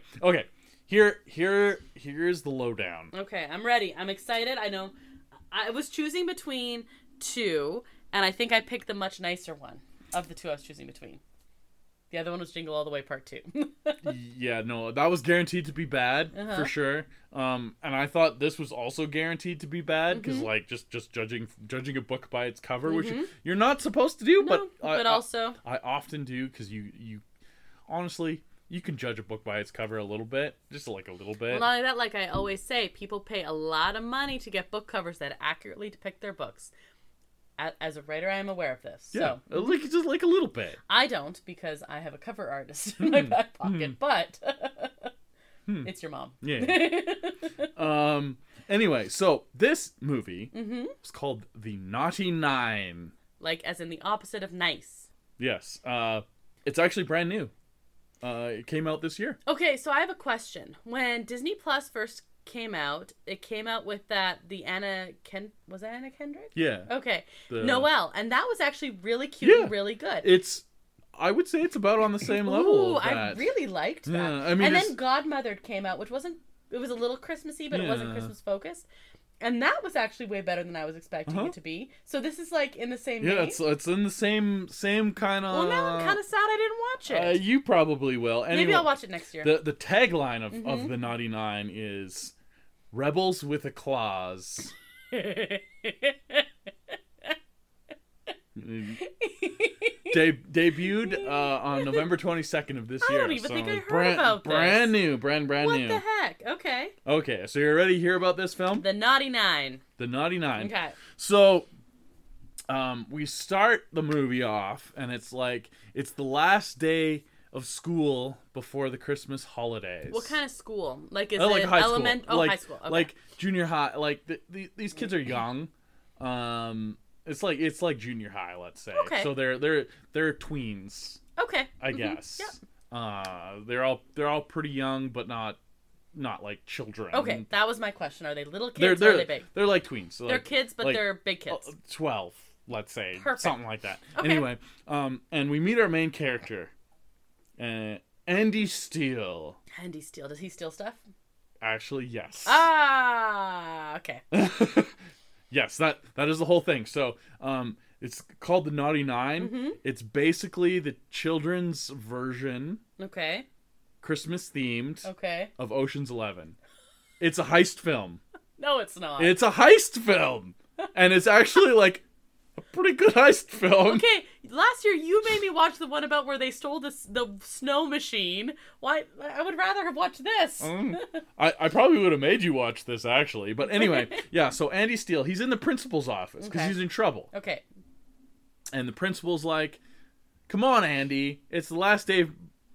Here's the lowdown. Okay, I'm ready. I'm excited. I know. I was choosing between two, and I think I picked the much nicer one of the two I was choosing between. The other one was Jingle All the Way Part 2. Yeah, no, that was guaranteed to be bad, for sure. And I thought this was also guaranteed to be bad, because, like, just judging a book by its cover, which you're not supposed to do, but also... I often do, because you honestly... You can judge a book by its cover a little bit, just like a little bit. Well, not only that, like I always say, people pay a lot of money to get book covers that accurately depict their books. As a writer, I am aware of this. Yeah, so. just like a little bit. I don't, because I have a cover artist in my back pocket, but it's your mom. Yeah. Anyway, so this movie is called The Naughty Nine. Like, as in the opposite of nice. Yes. It's actually brand new. It came out this year. Okay, so I have a question. When Disney Plus first came out, it came out with the was that Anna Kendrick? Yeah. Okay. Noelle, and that was actually really cute and really good. I would say it's about on the same level. I really liked that. Yeah, I mean, and then Godmothered came out, which it was a little Christmassy, but it wasn't Christmas focused. And that was actually way better than I was expecting it to be. So this is like in the same vein. Yeah, it's in the same kind of... Well, now I'm kind of sad I didn't watch it. You probably will. Anyway, maybe I'll watch it next year. The tagline of The Naughty Nine is Rebels with a Clause. Debuted on November 22nd of this year. I don't even think I heard about this. Brand new. Brand new. What the heck? Okay, so you're ready to hear about this film? The Naughty Nine. The Naughty Nine. Okay. So, we start the movie off, and it's the last day of school before the Christmas holidays. What kind of school? Like, is like it high element? School. High school. Okay. Like junior high. Like these kids are young. It's like junior high, let's say. Okay. So they're tweens. Okay. I guess. Yep. They're all pretty young, but not like children. Okay, that was my question. Are they little kids or are they big? They're like tweens. So they're kids, but they're big kids. 12, let's say. Perfect. Something like that. Okay. Anyway, and we meet our main character, Andy Steele. Andy Steele. Does he steal stuff? Actually, yes. Okay. Yes, that is the whole thing. So, it's called The Naughty Nine. It's basically the children's version. Okay. Christmas themed. Okay. Of Ocean's 11. It's a heist film. No, it's not. It's a heist film, and it's actually like a pretty good heist film. Okay, last year you made me watch the one about where they stole the snow machine. Why? I would rather have watched this. I probably would have made you watch this, actually. But anyway, yeah, so Andy Steele, he's in the principal's office because he's in trouble. Okay. And the principal's like, come on, Andy, it's the last day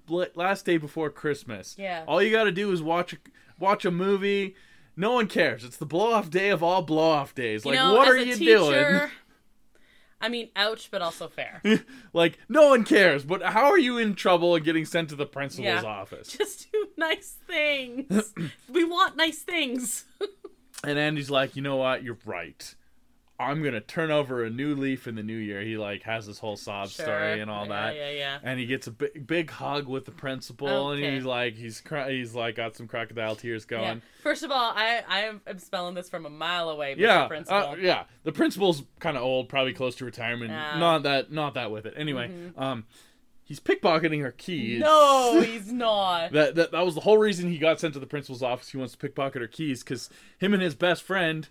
last day before Christmas. Yeah. All you got to do is watch a movie. No one cares. It's the blow-off day of all blow-off days. Like, what are you doing? I mean, ouch, but also fair. Like, no one cares. But how are you in trouble and getting sent to the principal's office? Just do nice things. We want nice things. And Andy's like, you know what? You're right. I'm going to turn over a new leaf in the new year. He, like, has this whole sob story and all that. Yeah. And he gets a big hug with the principal. Okay. And he's got some crocodile tears going. Yeah. First of all, I am spelling this from a mile away. Mr. Principal. The principal's kind of old, probably close to retirement. Not that with it. Anyway, he's pickpocketing her keys. No, he's not. that was the whole reason he got sent to the principal's office. He wants to pickpocket her keys because him and his best friend,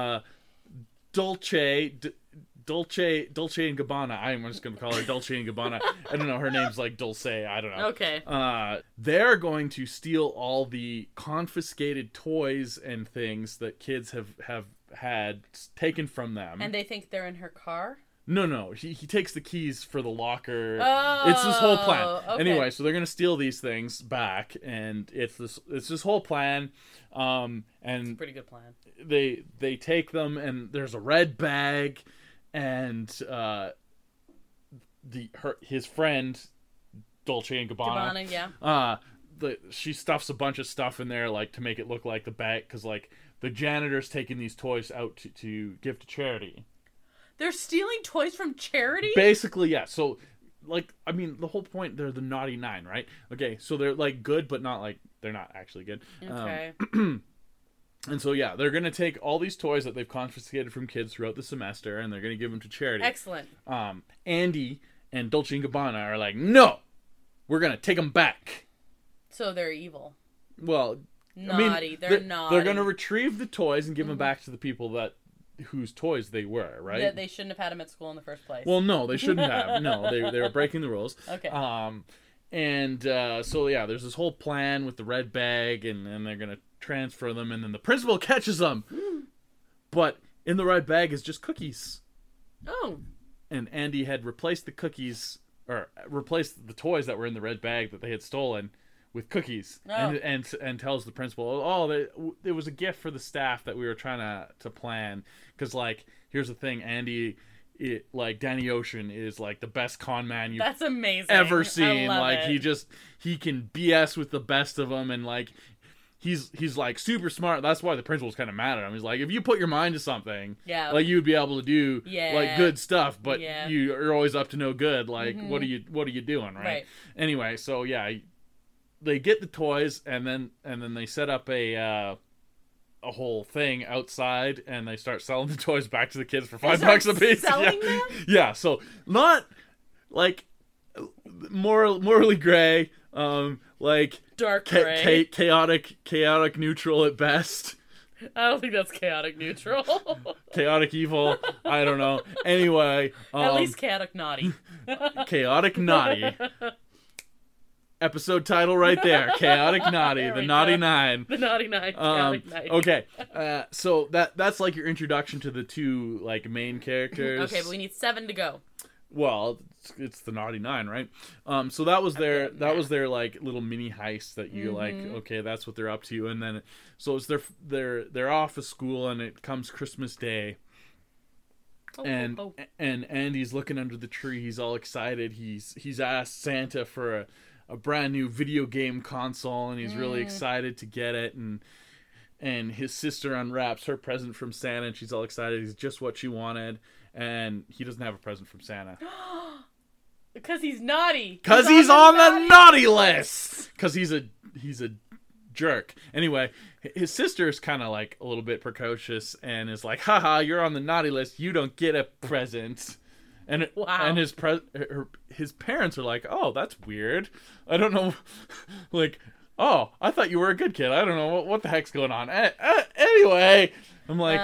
Dolce and Gabbana. I'm just going to call her Dolce and Gabbana. I don't know. Her name's like Dulce. I don't know. Okay. They're going to steal all the confiscated toys and things that kids have had taken from them. And they think they're in her car? No. He takes the keys for the locker. Oh, it's this whole plan. Okay. Anyway, so they're going to steal these things back, and it's this whole plan. And it's a pretty good plan. They take them, and there's a red bag, and his friend Dolce and Gabbana, she stuffs a bunch of stuff in there, like, to make it look like the bag, because, like, the janitor's taking these toys out to give to charity. They're stealing toys from charity? Basically, yeah. So, like, I mean, the whole point, they're the naughty nine, right? Okay, so they're, like, good, but not, like, they're not actually good. Okay. And so, yeah, they're going to take all these toys that they've confiscated from kids throughout the semester, and they're going to give them to charity. Excellent. Andy and Dolce & Gabbana are like, no! We're going to take them back. So they're evil. Well, naughty. I mean, they're naughty. They're going to retrieve the toys and give them back to the people whose toys they were, right? That they shouldn't have had them at school in the first place. Well, no, they shouldn't have. No, they were breaking the rules. Okay. So yeah, there's this whole plan with the red bag, and they're gonna transfer them, and then the principal catches them. But in the red bag is just cookies. Oh. And Andy had replaced the cookies, or replaced the toys that were in the red bag that they had stolen with cookies. Oh. And tells the principal, it was a gift for the staff that we were trying to plan. Because, like, here's the thing, Andy, Danny Ocean is, like, the best con man you've That's amazing. ever seen. I love like, it. he can BS with the best of them, and, like, he's like super smart. That's why the principal's kind of mad at him. He's like, if you put your mind to something, like, you'd be able to do like good stuff, but you're always up to no good. Like, what are you doing, right? Anyway, so yeah, they get the toys, and then they set up a whole thing outside, and they start selling the toys back to the kids for $5 a piece. Selling them? Yeah, so not like morally gray, like dark gray, chaotic neutral at best. I don't think that's chaotic neutral. Chaotic evil. I don't know. Anyway, at least chaotic naughty. Chaotic naughty. Episode title right there. Chaotic Naughty. The Naughty Nine. The Naughty Nine. Chaotic Naughty. Okay. So that's like your introduction to the two, like, main characters. Okay, but we need 7 to go. Well, it's the Naughty Nine, right? So that was their like little mini heist that you like. Okay, that's what they're up to, and then so it's they're off of school, and it comes Christmas Day. And Andy's looking under the tree. He's all excited. He's asked Santa for a brand new video game console, and he's really excited to get it. And his sister unwraps her present from Santa, and she's all excited. It's just what she wanted, and he doesn't have a present from Santa because he's naughty. Because he's on the naughty list. Because he's a jerk. Anyway, his sister is kind of like a little bit precocious and is like, haha, you're on the naughty list, you don't get a present. And and his parents are like, oh, that's weird. I don't know, like, oh, I thought you were a good kid. I don't know what the heck's going on. Anyway, I'm like,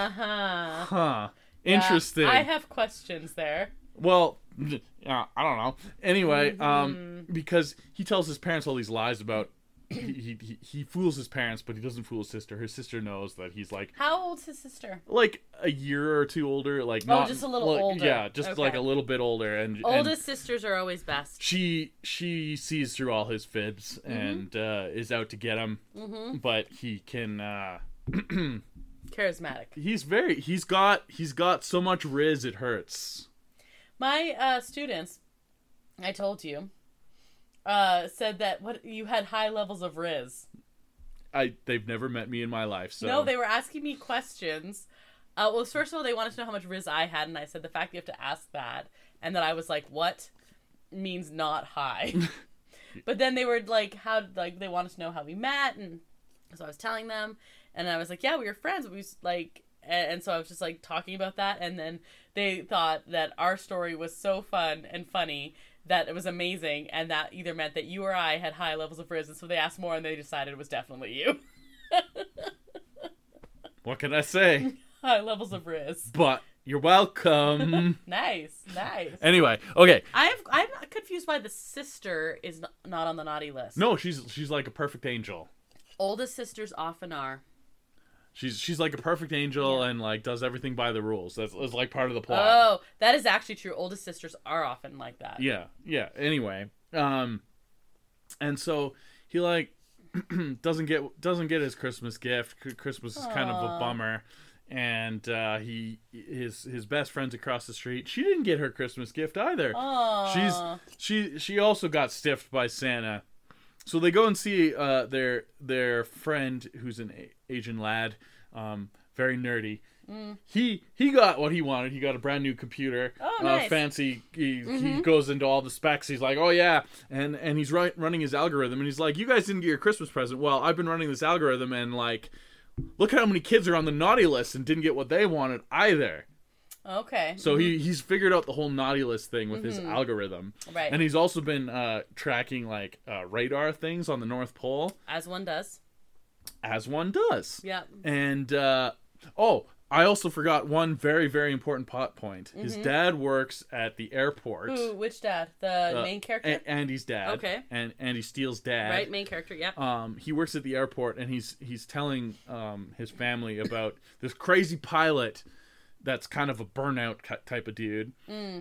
interesting. I have questions there. Well, I don't know. Anyway, because he tells his parents all these lies about he fools his parents, but he doesn't fool his sister. His sister knows that he's like... How old's his sister? Like a year or two older. Like just a little older. Yeah, just like a little bit older. And oldest sisters are always best. She sees through all his fibs and is out to get him. Mm-hmm. But he can... charismatic. He's got so much riz it hurts. My students, I told you, said that you had high levels of riz. They've never met me in my life, so... No, they were asking me questions. Well, first of all, they wanted to know how much riz I had, and I said the fact you have to ask that, and then I was like, what means not high? But then they were like, they wanted to know how we met, and so I was telling them, and I was like, yeah, we were friends, we like... And so I was just like talking about that, and then they thought that our story was so fun and funny that it was amazing, and that either meant that you or I had high levels of riz, and so they asked more, and they decided it was definitely you. What can I say? High levels of riz. But you're welcome. Nice. Anyway, okay. I'm confused why the sister is not on the naughty list. No, she's like a perfect angel. Oldest sisters often are. She's like a perfect angel and like does everything by the rules. That's like part of the plot. Oh, that is actually true. Oldest sisters are often like that. Yeah. Anyway, and so he like doesn't get his Christmas gift. Christmas is kind of a bummer, and his best friend's across the street. She didn't get her Christmas gift either. Aww. She also got stiffed by Santa. So they go and see their friend, who's an Asian lad, very nerdy. He got what he wanted. He got a brand new computer, nice. fancy. He goes into all the specs. He's like, oh yeah, and he's running his algorithm, and he's like, you guys didn't get your Christmas present. Well, I've been running this algorithm, and like, look at how many kids are on the naughty list and didn't get what they wanted either. Okay. So he's figured out the whole naughty list thing with his algorithm. Right. And he's also been tracking like radar things on the North Pole. As one does. Yeah. Yep. And I also forgot one very, very important plot point. His dad works at the airport. Which dad? The main character? Andy's dad. Okay. And Andy Steele's dad. Right, main character, yeah. He works at the airport, and he's telling his family about this crazy pilot that's kind of a burnout type of dude.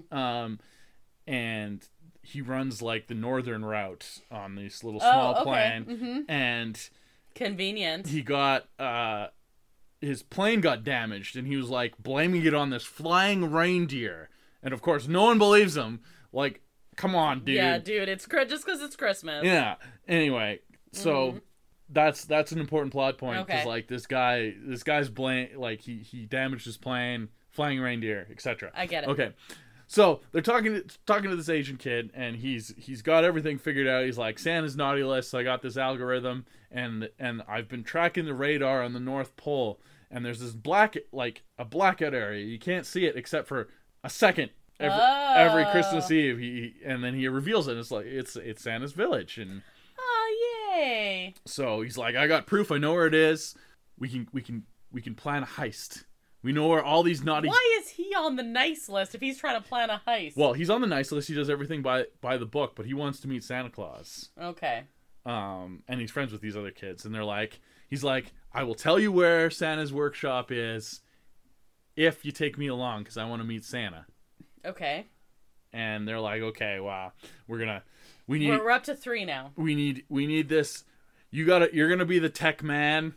And he runs like the northern route on this little small plane. And convenient. He got his plane got damaged, and he was like blaming it on this flying reindeer. And of course, no one believes him. Like, come on, dude. Yeah, dude, it's just because it's Christmas. Yeah. Anyway, so that's an important plot point, because like this guy's blame, like he damaged his plane, flying reindeer, etc. I get it. Okay. So they're talking to this Asian kid, and he's got everything figured out. He's like, Santa's naughty list. So I got this algorithm, and I've been tracking the radar on the North Pole, and there's this a blackout area. You can't see it except for a second every Christmas Eve. And then he reveals it. And it's like it's Santa's village, and yay! So he's like, I got proof. I know where it is. We can plan a heist. We know where all these naughty... Why is he on the nice list if he's trying to plan a heist? Well, he's on the nice list. He does everything by the book, but he wants to meet Santa Claus. Okay. And he's friends with these other kids, and he's like, I will tell you where Santa's workshop is if you take me along, because I want to meet Santa. Okay. And they're like, okay, wow, we're up to 3 now. We need this. You're gonna be the tech man.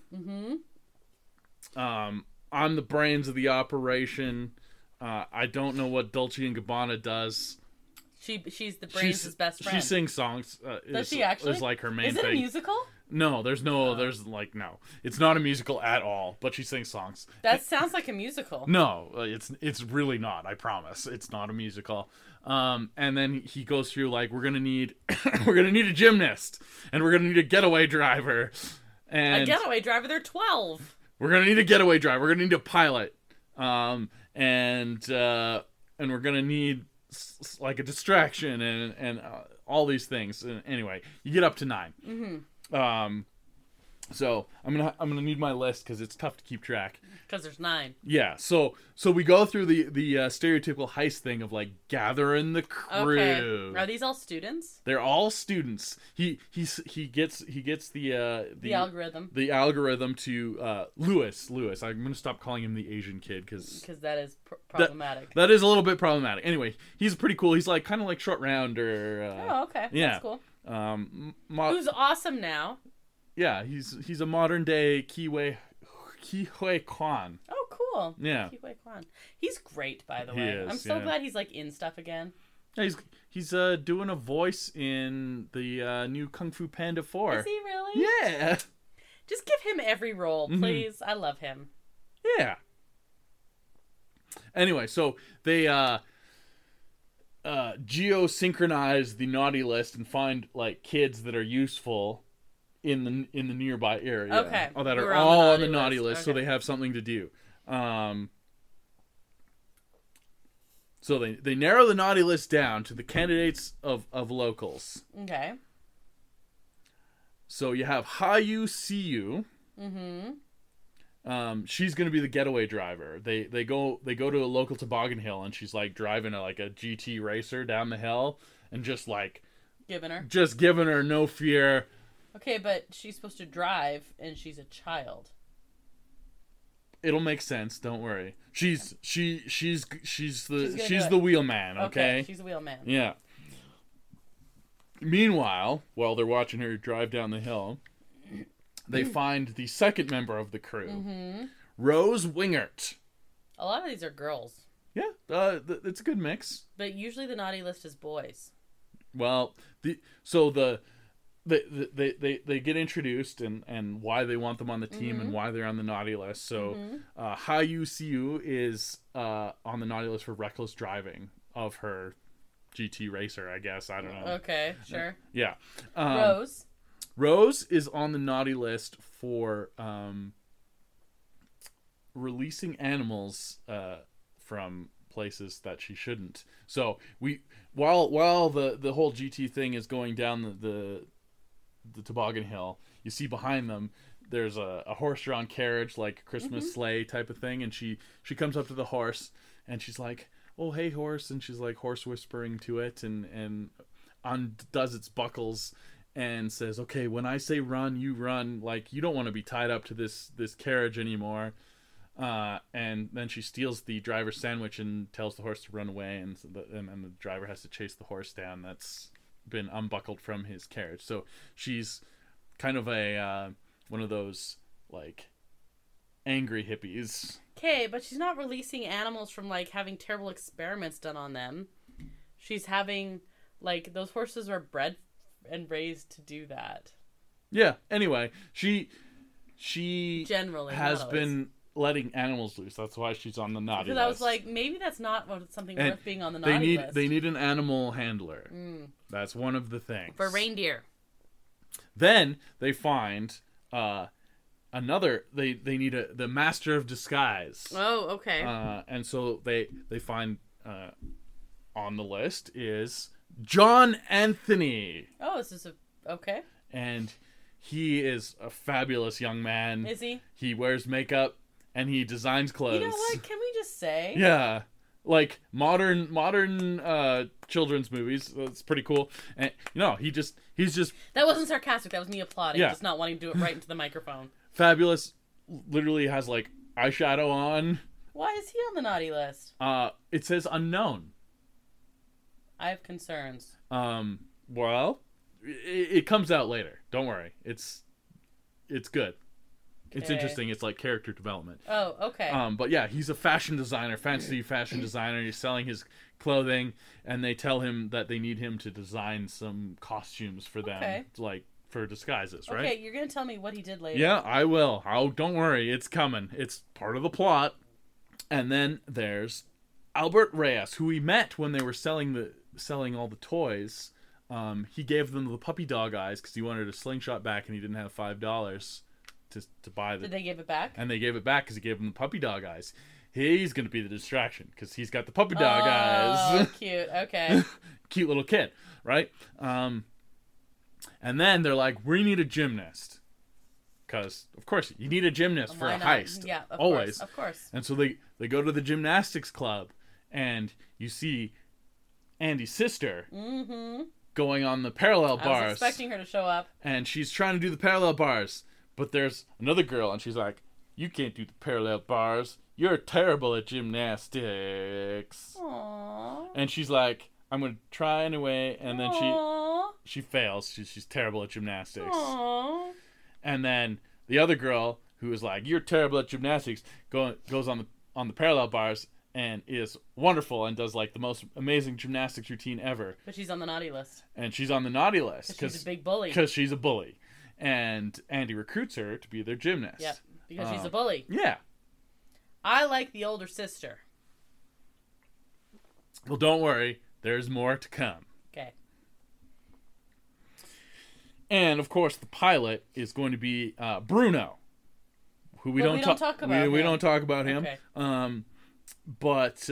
I'm the brains of the operation. I don't know what Dolce & Gabbana does. She's the brains' best friend. She sings songs. Does she actually? Is like her main thing. Is it a musical? No, no. It's not a musical at all, but she sings songs. That sounds like a musical. No, it's really not, I promise. It's not a musical. And then he goes through like, we're gonna need a gymnast, and we're gonna need a getaway driver. And a getaway driver? They're 12. We're gonna need a getaway driver. We're gonna need a pilot, and we're gonna need like a distraction and all these things. And anyway, you get up to 9. So I'm gonna need my list because it's tough to keep track. Because there's 9. Yeah. So we go through the stereotypical heist thing of like gathering the crew. Okay. Are these all students? They're all students. He gets the algorithm to Lewis. I'm gonna stop calling him the Asian kid because that is problematic. That is a little bit problematic. Anyway, he's pretty cool. He's like kind of like Short Round or. Oh, okay. Yeah. That's cool. Who's awesome now? Yeah, he's a modern day Ke Huy Quan. Oh, cool. Yeah. Ke Huy Quan. He's great, by the way. I'm so glad he's like in stuff again. Yeah, he's doing a voice in the new Kung Fu Panda 4. Is he really? Yeah. Just give him every role, please. Mm-hmm. I love him. Yeah. Anyway, so they geosynchronize the naughty list and find like kids that are useful in the nearby area. Okay. That are all on the naughty list, okay. So they have something to do. So they narrow the naughty list down to the candidates of locals. Okay. So you have Hayu Siyu. Mm-hmm. She's gonna be the getaway driver. They go to a local toboggan hill, and she's like driving a GT racer down the hill, and just giving her no fear. Okay, but she's supposed to drive, and she's a child. It'll make sense. Don't worry. She's the wheelman. Okay, she's the wheelman. Yeah. Meanwhile, while they're watching her drive down the hill, they find the second member of the crew, Rose Wingert. A lot of these are girls. Yeah, it's a good mix. But usually the naughty list is boys. Well, they get introduced and why they want them on the team and why they're on the naughty list. So Hayu Siyu is on the naughty list for reckless driving of her GT racer, I guess. I don't know. Okay, sure. Yeah. Rose is on the naughty list for releasing animals from places that she shouldn't. So while the whole GT thing is going down the toboggan hill, you see behind them there's a horse-drawn carriage, like a Christmas sleigh type of thing, and she comes up to the horse and she's like, "Oh, hey, horse," and she's like horse whispering to it and undoes its buckles and says, "Okay, when I say run, you run. Like, you don't want to be tied up to this carriage anymore." And then she steals the driver's sandwich and tells the horse to run away, and the driver has to chase the horse down that's been unbuckled from his carriage. So she's kind of a one of those like angry hippies. Okay, but she's not releasing animals from like having terrible experiments done on them. She's having like those horses are bred and raised to do that. Yeah. Anyway, she generally has been letting animals loose. That's why she's on the naughty list. Because I was like, maybe that's not something worth being on the naughty list. They need an animal handler. That's one of the things. For reindeer. Then they find another. They need the master of disguise. Oh, okay. And so they find on the list is John Anthony. Oh, this is okay. And he is a fabulous young man. Is he? He wears makeup and he designs clothes. You know what? Can we just say? Yeah. Like modern children's movies. It's pretty cool. And he's just That wasn't sarcastic. That was me applauding, just not wanting to do it right into the microphone. Fabulous. Literally has like eyeshadow on. Why is he on the naughty list? It says unknown. I have concerns. Well, it comes out later. Don't worry. It's good. Okay. It's interesting. It's like character development. Oh, okay. But yeah, he's a fashion designer, fancy fashion designer. He's selling his clothing, and they tell him that they need him to design some costumes for them, like for disguises, right? Okay, you're gonna tell me what he did later. Yeah, I will. Oh, don't worry. It's coming. It's part of the plot. And then there's Albert Reyes, who we met when they were selling all the toys. He gave them the puppy dog eyes because he wanted a slingshot back and he didn't have $5 to buy the. Did they give it back? And they gave it back because he gave them the puppy dog eyes. He's going to be the distraction because he's got the puppy dog eyes. Oh, cute. Okay. Cute little kid, right? And then they're like, we need a gymnast. because, of course, you need a gymnast for a heist. Yeah, always. Of course. And so they go to the gymnastics club, and you see Andy's sister going on the parallel bars. I was expecting her to show up. And she's trying to do the parallel bars. But there's another girl, and she's like, you can't do the parallel bars. You're terrible at gymnastics. Aww. And she's like, I'm going to try anyway. And then she fails. She's terrible at gymnastics. Aww. And then the other girl, who is like, you're terrible at gymnastics, goes on the parallel bars and is wonderful and does like the most amazing gymnastics routine ever. But she's on the naughty list. And she's on the naughty list. Because she's a big bully. Because she's a bully. And Andy recruits her to be their gymnast. Yep, because she's a bully. Yeah. I like the older sister. Well, don't worry. There's more to come. Okay. And, of course, the pilot is going to be Bruno. Who we don't talk about. We don't talk about him. Okay. But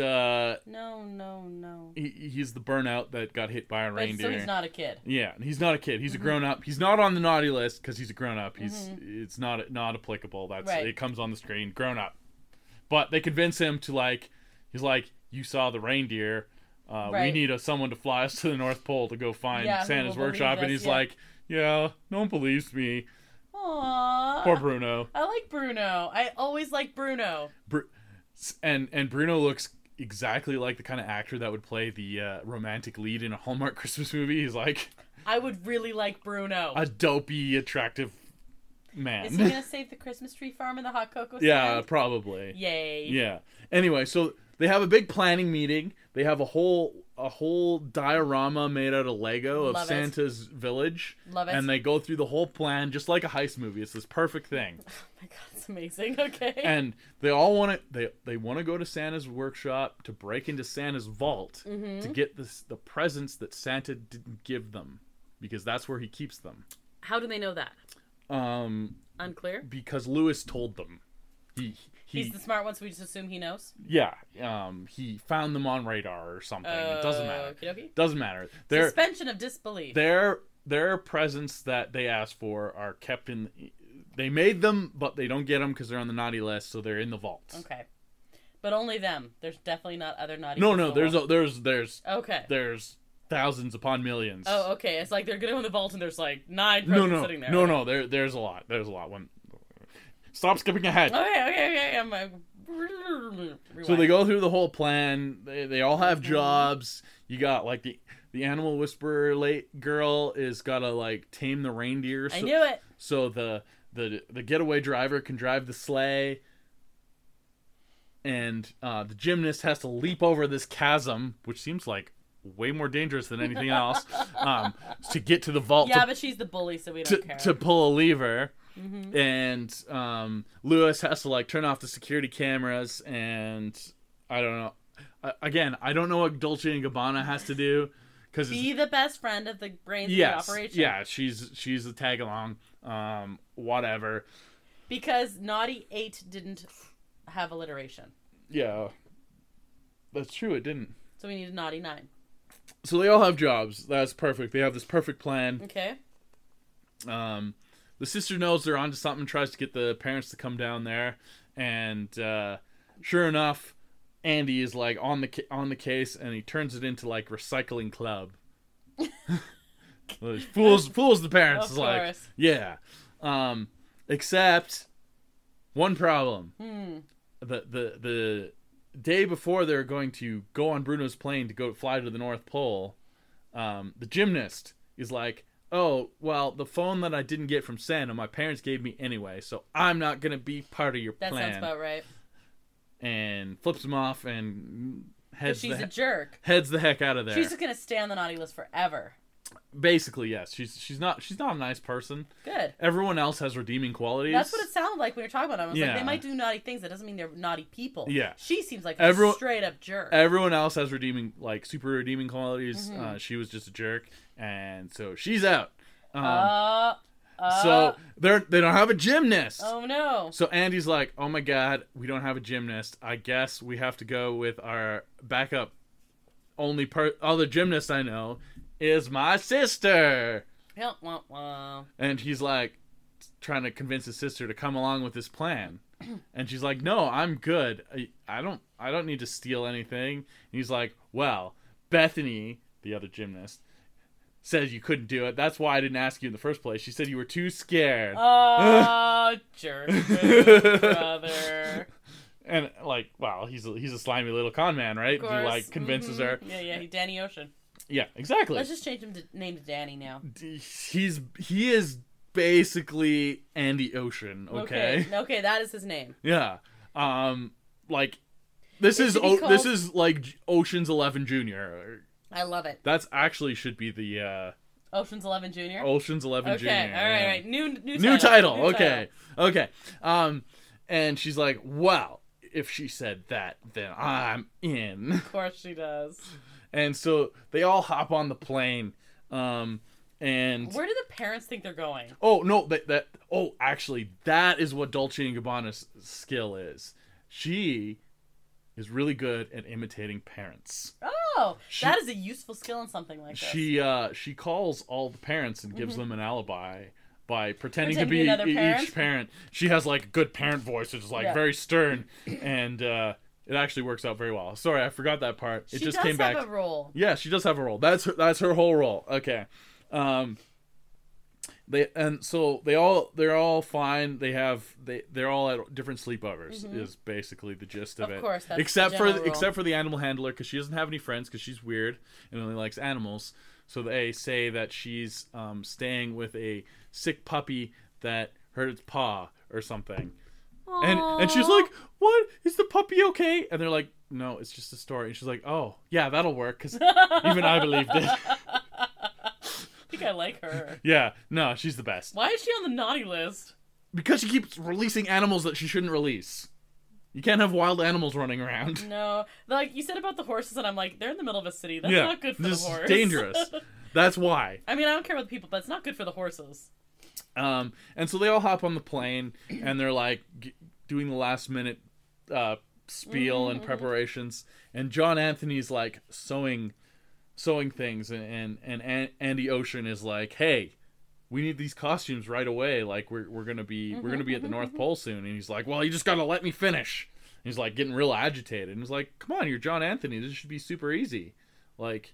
no. He's the burnout that got hit by a reindeer. So he's not a kid. Yeah, he's not a kid. He's a grown up. He's not on the naughty list because he's a grown up. It's not applicable. It comes on the screen. Grown up. But they convince him to he's like, you saw the reindeer. We need someone to fly us to the North Pole to go find Santa's workshop, and he's like, yeah, no one believes me. Aww. Poor Bruno. I like Bruno. I always like Bruno. And Bruno looks exactly like the kind of actor that would play the romantic lead in a Hallmark Christmas movie. He's like... I would really like Bruno. A dopey, attractive man. Is he going to save the Christmas tree farm and the hot cocoa stand? Yeah, probably. Yay. Yeah. Anyway, so they have a big planning meeting. They have a whole diorama made out of Lego of Santa's village. Love it. And they go through the whole plan just like a heist movie. It's this perfect thing. Oh my god, it's amazing. Okay. And they all want to they want to go to Santa's workshop to break into Santa's vault to get the presents that Santa didn't give them, because that's where he keeps them. How do they know that? Unclear. Because Lewis told them. He's the smart one, so we just assume he knows? Yeah. He found them on radar or something. It doesn't matter. Okey-dokey. Doesn't matter. Suspension of disbelief. Their presents that they asked for are kept in... They made them, but they don't get them because they're on the naughty list, so they're in the vault. Okay. But only them. There's definitely not other naughty No, people. there's... Okay. There's thousands upon millions. Oh, okay. It's like they're going in the vault and there's like 9 presents sitting there. No, there's a lot. Stop skipping ahead. Okay. I'm so they go through the whole plan. They all have jobs. You got like the animal whisperer girl is gotta tame the reindeer. I knew it. So the getaway driver can drive the sleigh, and the gymnast has to leap over this chasm, which seems like way more dangerous than anything else, to get to the vault. Yeah, but she's the bully, so we don't care. To pull a lever. And Lewis has to turn off the security cameras, and I don't know. Again, I don't know what Dolce and Gabbana has to do. Be the best friend of the brains of the operation. Yeah, she's a tag along. Whatever. Because Naughty 8 didn't have alliteration. Yeah, that's true. It didn't. So we need a Naughty 9. So they all have jobs. That's perfect. They have this perfect plan. Okay. The sister knows they're onto something, tries to get the parents to come down there, and sure enough, Andy is on the case, and he turns it into recycling club. fools the parents. Of course. Yeah. Except one problem. The day before they're going to go on Bruno's plane to go fly to the North Pole, the gymnast is like, oh, well, the phone that I didn't get from Santa, my parents gave me anyway, so I'm not going to be part of your plan. That sounds about right. And flips him off and heads a jerk. Heads the heck out of there. She's just going to stay on the naughty list forever. Basically, yes. She's not a nice person. Good. Everyone else has redeeming qualities. That's what it sounded like when we were talking about them. I was like, they might do naughty things. That doesn't mean they're naughty people. Yeah. She seems like a straight up jerk. Everyone else has super redeeming qualities. She was just a jerk, and so she's out. So they don't have a gymnast. Oh no. So Andy's like, oh my god, we don't have a gymnast. I guess we have to go with our backup. Other gymnast I know is my sister. Yeah. And he's like, trying to convince his sister to come along with his plan. And she's like, no, I'm good. I don't need to steal anything. And he's like, well, Bethany, the other gymnast, said you couldn't do it. That's why I didn't ask you in the first place. She said you were too scared. Oh, jerk, brother. And like, well, he's a slimy little con man, right? He like convinces her. Yeah, he's Danny Ocean. Yeah, exactly. Let's just change him to name to Danny now. He is basically Andy Ocean. Okay, that is his name. Yeah, like this is like Ocean's 11 Jr. I love it. That's actually should be the Ocean's 11 Jr. Ocean's 11 Jr. Okay, all right. New title. Okay. And she's like, well, if she said that, then I'm in. Of course she does. And so they all hop on the plane. And where do the parents think they're going? Oh no, actually, that is what Dolce & Gabbana's skill is. She is really good at imitating parents. Oh, that is a useful skill in something like this. She calls all the parents and gives them an alibi by pretending to be each parent. She has like a good parent voice, which is like very stern, and it actually works out very well. Sorry, I forgot that part. It just came back. She does have a role. Yeah, she does have a role. That's her whole role. Okay. They're all fine. They're all at different sleepovers. Is basically the gist of it. Of course, that's except for the animal handler, because she doesn't have any friends because she's weird and only likes animals. So they say that she's staying with a sick puppy that hurt its paw or something. Aww. And she's like, "What? Is the puppy okay?" And they're like, "No, it's just a story." And she's like, "Oh, yeah, that'll work because even I believed it." I think I like her. Yeah, no, she's the best. Why is she on the naughty list? Because she keeps releasing animals that she shouldn't release. You can't have wild animals running around. No. Like, you said about the horses, and I'm like, they're in the middle of a city. That's not good for the horse. It's dangerous. That's why. I mean, I don't care about the people, but it's not good for the horses. And so they all hop on the plane, and they're, like, doing the last-minute spiel and preparations. And John Anthony's, like, sewing things, and Andy Ocean is like, hey, we need these costumes right away. Like, we're gonna be at the North Pole soon. And he's like, well, you just gotta let me finish. And he's like getting real agitated, and he's like, come on, you're John Anthony, this should be super easy, like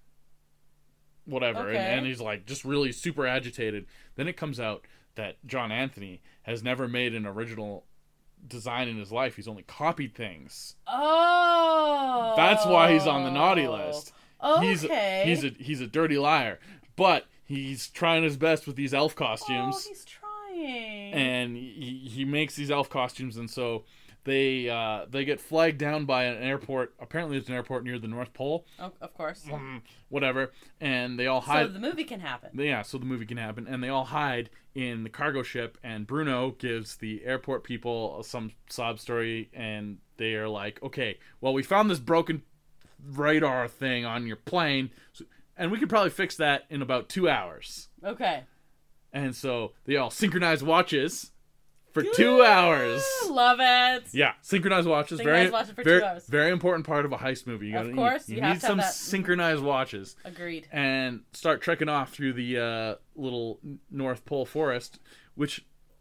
whatever. And he's like just really super agitated. Then it comes out that John Anthony has never made an original design in his life. He's only copied things. Oh, that's why he's on the naughty list. Okay. He's a dirty liar, but he's trying his best with these elf costumes. Oh, he's trying. And he makes these elf costumes, and so they get flagged down by an airport. Apparently, there's an airport near the North Pole. Oh, of course. Whatever. And they all hide. So the movie can happen. Yeah, so the movie can happen, and they all hide in the cargo ship. And Bruno gives the airport people some sob story, and they are like, "Okay, well, we found this broken radar thing on your plane, and we could probably fix that in about 2 hours." Okay. And so they all synchronize watches for 2 hours. Love it. Yeah, synchronized watches. Synchronized watches for 2 hours. Very important part of a heist movie. Of course, you need some synchronized watches. Agreed. And start trekking off through the little North Pole forest, which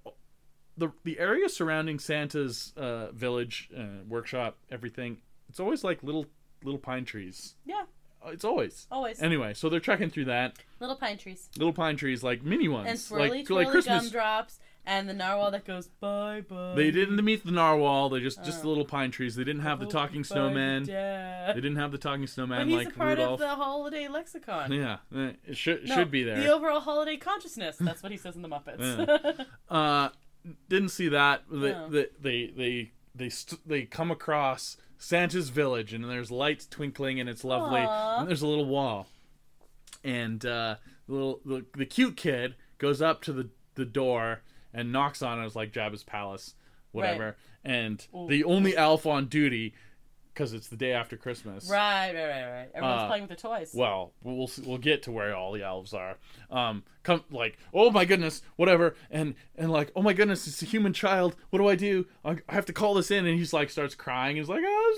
the area surrounding Santa's village, workshop, everything. It's always like little pine trees. Yeah. It's always. Anyway, so they're trekking through that. Little pine trees. Little pine trees, like mini ones. And swirly Christmas gumdrops, and the narwhal that goes bye-bye. They didn't meet the narwhal. They just the little pine trees. They didn't have the talking snowman. They didn't have the talking snowman like Rudolph. But he's a part of the holiday lexicon. Yeah, it should be there. The overall holiday consciousness. That's what he says in the Muppets. Yeah. Didn't see that. No. They come across Santa's village, and there's lights twinkling, and it's lovely. Aww. And there's a little wall, and the cute kid goes up to the door and knocks on it. It's like Jabba's palace, whatever. Right. And the only elf on duty, because it's the day after Christmas. Right. Everyone's playing with the toys. Well, we'll get to where all the elves are. Come like, oh my goodness, whatever, and like, oh my goodness, it's a human child. What do I do? I have to call this in, and he's like starts crying. He's like,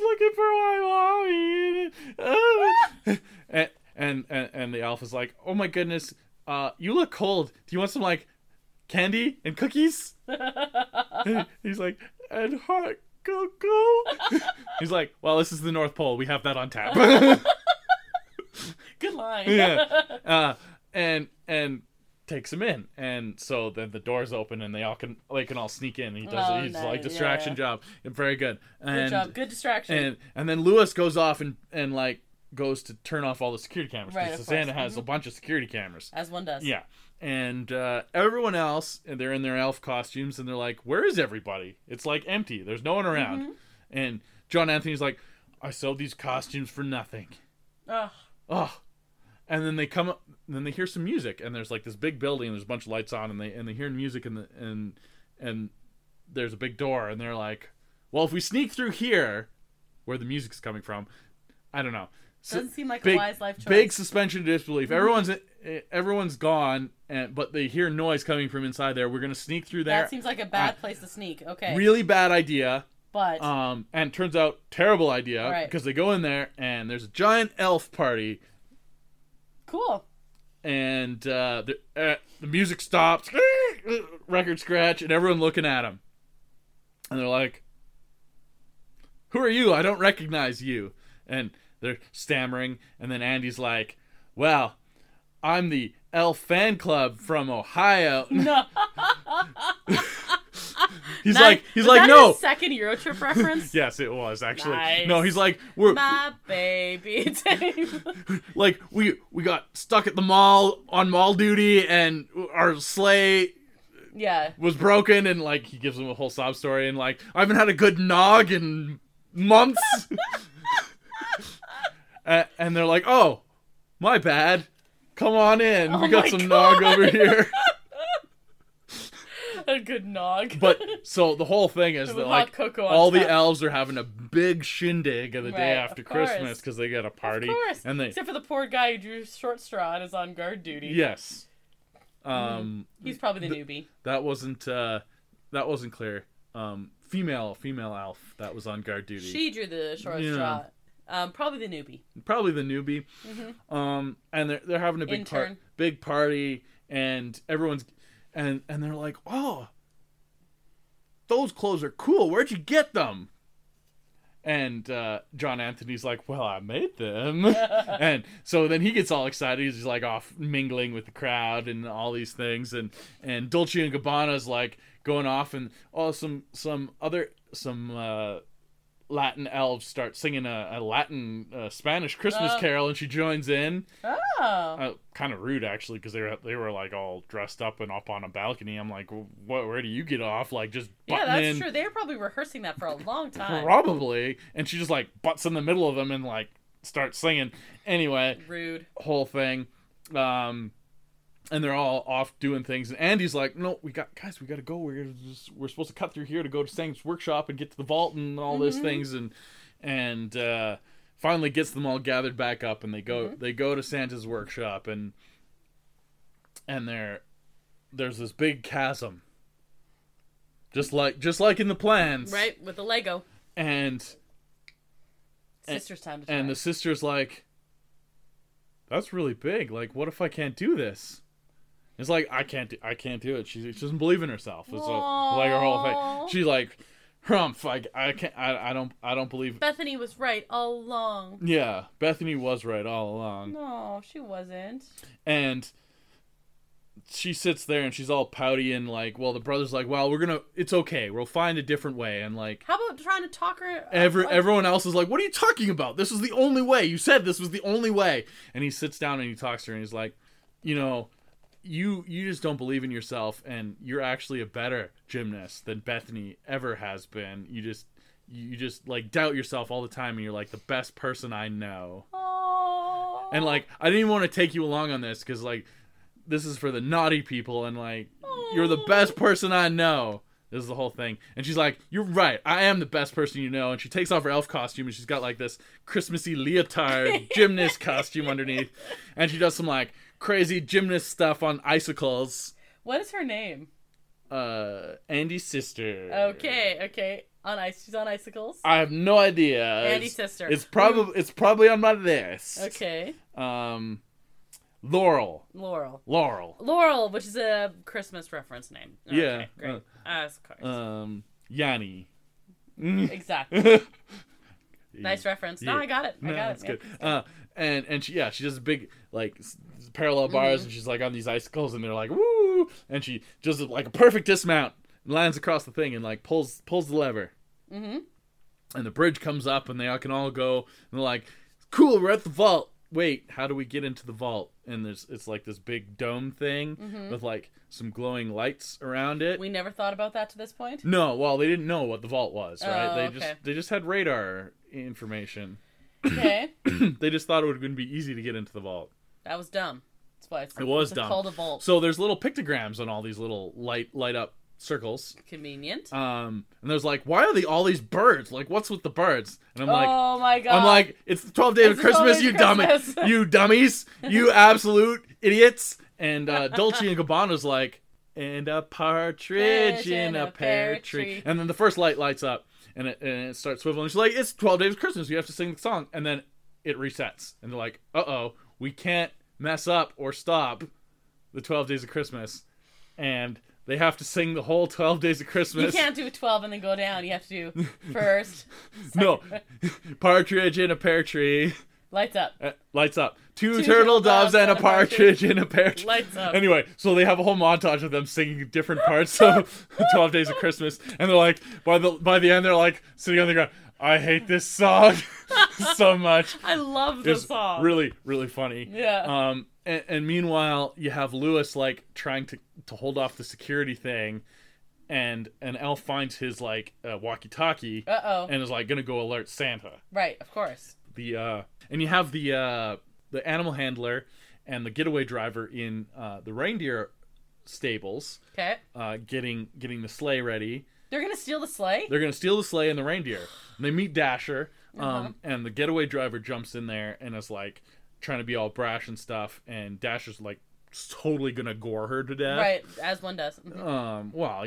I was looking for my mommy. and the elf is like, oh my goodness, you look cold. Do you want some like candy and cookies. He's like, and hot cocoa. He's like, well, this is the North Pole. We have that on tap. Good line. Yeah. And takes him in, and so then the doors open and they can all sneak in. He does he's nice. Like distraction job. Very good. Good job. Good distraction. And then Lewis goes off and like goes to turn off all the security cameras because Santa has a bunch of security cameras, as one does. Yeah. And everyone else, and they're in their elf costumes, and they're like, where is everybody? It's like empty. There's no one around. And John Anthony's like, I sold these costumes for nothing. Ugh. And then they come up, and then they hear some music, and there's like this big building, and there's a bunch of lights on, and they hear music, and there's a big door, and they're like, well, if we sneak through here, where the music's coming from, I don't know. Doesn't seem like a wise life choice. Big suspension of disbelief. Everyone's gone, but they hear noise coming from inside there. We're gonna sneak through there. That seems like a bad place to sneak. Okay. Really bad idea. But and it turns out terrible idea because they go in there and there's a giant elf party. Cool. And the music stops, record scratch, and everyone looking at him. And they're like, who are you? I don't recognize you. And they're stammering. And then Andy's like, well, I'm the Elf fan club from Ohio. No. He's like, no. Second Eurotrip reference? Yes, it was actually. Nice. No, he's like, we're my baby. like we got stuck at the mall on mall duty, and our sleigh was broken, and like he gives them a whole sob story, and like I haven't had a good nog in months. And they're like, oh, my bad. Come on in. We got some nog over here. A good nog. But so the whole thing is that like all the elves are having a big shindig the day after Christmas because they got a party. Of course. And except for the poor guy who drew short straw and is on guard duty. Yes. He's probably the newbie. That wasn't clear. Female elf that was on guard duty. She drew the short straw. Probably the newbie. Mm-hmm. And they're having a big party, and everyone's and they're like, oh, those clothes are cool. Where'd you get them? And John Anthony's like, well, I made them. And so then he gets all excited. He's like off mingling with the crowd and all these things. And Dolce and Gabbana's like going off, and some Latin elves start singing a Latin Spanish Christmas carol, and she joins in. Kind of rude actually, because they were like all dressed up and up on a balcony. I'm like, where do you get off? Like just butting in. True. They were probably rehearsing that for a long time. Probably, and she just like butts in the middle of them and like starts singing. Anyway, rude whole thing. And they're all off doing things, and Andy's like, "No, we got to go. We're supposed to cut through here to go to Stang's workshop and get to the vault and all these things." And finally gets them all gathered back up, and they go to Santa's workshop, and there's this big chasm, just like in the plans, right, with the Lego. And sister's time to try. And the sister's like, "That's really big. Like, what if I can't do this?" It's like, I can't do it. She doesn't believe in herself. It's like her whole thing. She's like, Humph, I can't. I don't believe. Bethany was right all along. Yeah, Bethany was right all along. No, she wasn't. And she sits there and she's all pouty and like, well, the brother's like, well, it's okay. We'll find a different way. And like, how about trying to talk her? Everyone else is like, what are you talking about? This is the only way. You said this was the only way. And he sits down and he talks to her and he's like, you just don't believe in yourself, and you're actually a better gymnast than Bethany ever has been. You just like doubt yourself all the time, and you're like the best person I know. Aww. And like, I didn't even want to take you along on this because like this is for the naughty people, and like you're the best person I know. This is the whole thing. And she's like, you're right, I am the best person you know. And she takes off her elf costume, and she's got like this Christmassy leotard gymnast costume underneath, and she does some like crazy gymnast stuff on icicles. What is her name? Andy's sister. Okay. She's on icicles. I have no idea. Andy's sister. It's probably on my list. Okay. Laurel. Laurel, which is a Christmas reference name. Okay, yeah. Great. Of course. Yanni. Exactly. Nice reference. No, I got it. That's good. And she does a big like parallel bars, and she's like on these icicles, and they're like woo, and she does like a perfect dismount, and lands across the thing, and like pulls the lever, and the bridge comes up, and they can all go, and they're like, cool, we're at the vault. Wait, how do we get into the vault? And it's like this big dome thing with like some glowing lights around it. We never thought about that to this point. No, well, they didn't know what the vault was, right? Oh, They just had radar information. Okay. They just thought it would be easy to get into the vault. That was dumb. That's why it was dumb. Called a vault. So there's little pictograms on all these little light up circles. Convenient. And there's like, why are all these birds? Like, what's with the birds? And I'm like, oh my god. I'm like, it's the 12th day of Christmas, you dummies, you dummies, you absolute idiots. And Dolce and Gabbana's like, and a partridge in a pear tree. And then the first light lights up, and it starts swiveling. She's like, it's 12 days of Christmas, you have to sing the song. And then it resets, and they're like, uh-oh, we can't mess up or stop the 12 days of Christmas. And they have to sing the whole 12 days of Christmas. You can't do 12 and then go down. You have to do first. No. Partridge in a pear tree. Lights up. Lights up. Two turtle doves and a partridge in a pear tree. Lights up. Anyway, so they have a whole montage of them singing different parts of 12 Days of Christmas. And they're like, by the end, they're like sitting on the ground, I hate this song so much. I love this song. Really, really funny. Yeah. And meanwhile, you have Lewis like trying to hold off the security thing, and Elf finds his like walkie-talkie, and is like gonna go alert Santa. Right, of course. And you have the animal handler and the getaway driver in the reindeer stables. Okay. Getting the sleigh ready. They're gonna steal the sleigh? They're gonna steal the sleigh and the reindeer. And they meet Dasher, and the getaway driver jumps in there and is like trying to be all brash and stuff, and Dasher's like totally gonna gore her to death. Right, as one does. Well,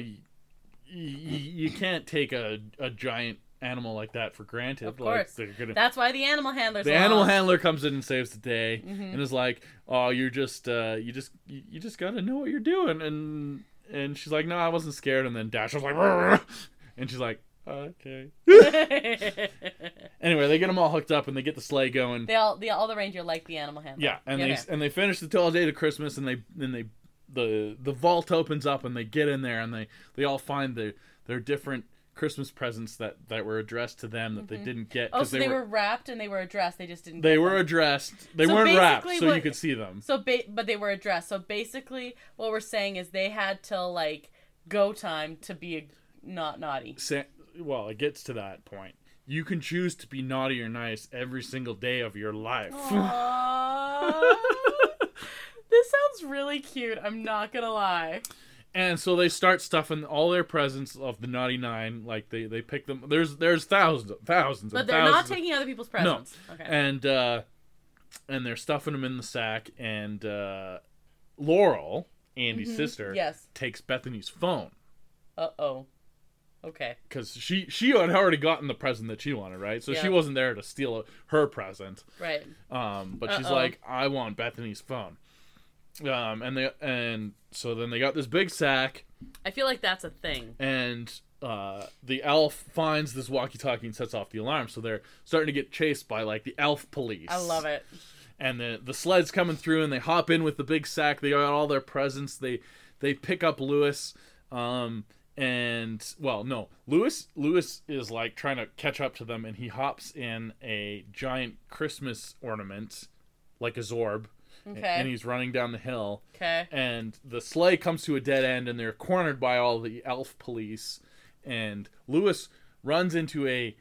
you can't take a giant animal like that for granted. Of course. That's why the animal handler's animal handler comes in and saves the day, and is like, "Oh, you just gotta know what you're doing." And she's like, "No, I wasn't scared." And then Dasher's like, "Rrr!" And she's like, "Okay." Anyway, they get them all hooked up and they get the sleigh going. All the reindeer like the animal handler. Yeah, and they finish the 12 Days of Christmas, and the vault opens up, and they get in there, and they all find their different Christmas presents that were addressed to them that they didn't get. Oh, so they were wrapped and they were addressed. They just didn't. They were addressed. They weren't wrapped, so you could see them. But they were addressed. So basically, what we're saying is they had till like go time to be not naughty. Well, it gets to that point. You can choose to be naughty or nice every single day of your life. This sounds really cute. I'm not gonna lie. And so they start stuffing all their presents of the Naughty Nine. Like they pick them. There's thousands. But they're not taking other people's presents. No. Okay. And they're stuffing them in the sack. And Laurel, Andy's sister, takes Bethany's phone. Uh-oh. Okay. Because she had already gotten the present that she wanted, right? So she wasn't there to steal her present. Right. But she's like, I want Bethany's phone. And so then they got this big sack. I feel like that's a thing. And the elf finds this walkie-talkie and sets off the alarm. So they're starting to get chased by like the elf police. I love it. And the sled's coming through, and they hop in with the big sack. They got all their presents. They pick up Lewis. Lewis is like trying to catch up to them, and he hops in a giant Christmas ornament, like a Zorb. Okay. And he's running down the hill. Okay. And the sleigh comes to a dead end, and they're cornered by all the elf police. And Lewis runs into a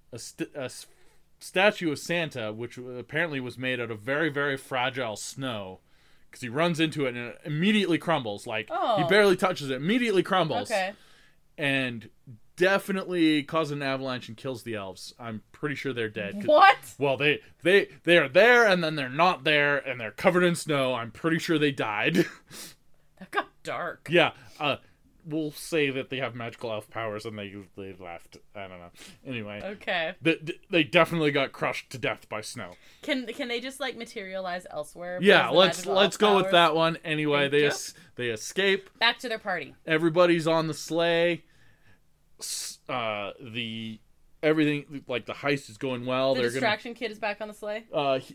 statue of Santa, which apparently was made out of very, very fragile snow. Because he runs into it, and it immediately crumbles. Like, he barely touches it. Immediately crumbles. Okay. And definitely causes an avalanche and kills the elves. I'm pretty sure they're dead. What? Well, they are there, and then they're not there, and they're covered in snow. I'm pretty sure they died. That got dark. Yeah. we'll say that they have magical elf powers and they left. I don't know. Anyway. Okay. They definitely got crushed to death by snow. Can they just like materialize elsewhere? Yeah, let's go with that one. Anyway, they escape. Back to their party. Everybody's on the sleigh. Everything, like, the heist is going well. The distraction kid is back on the sleigh.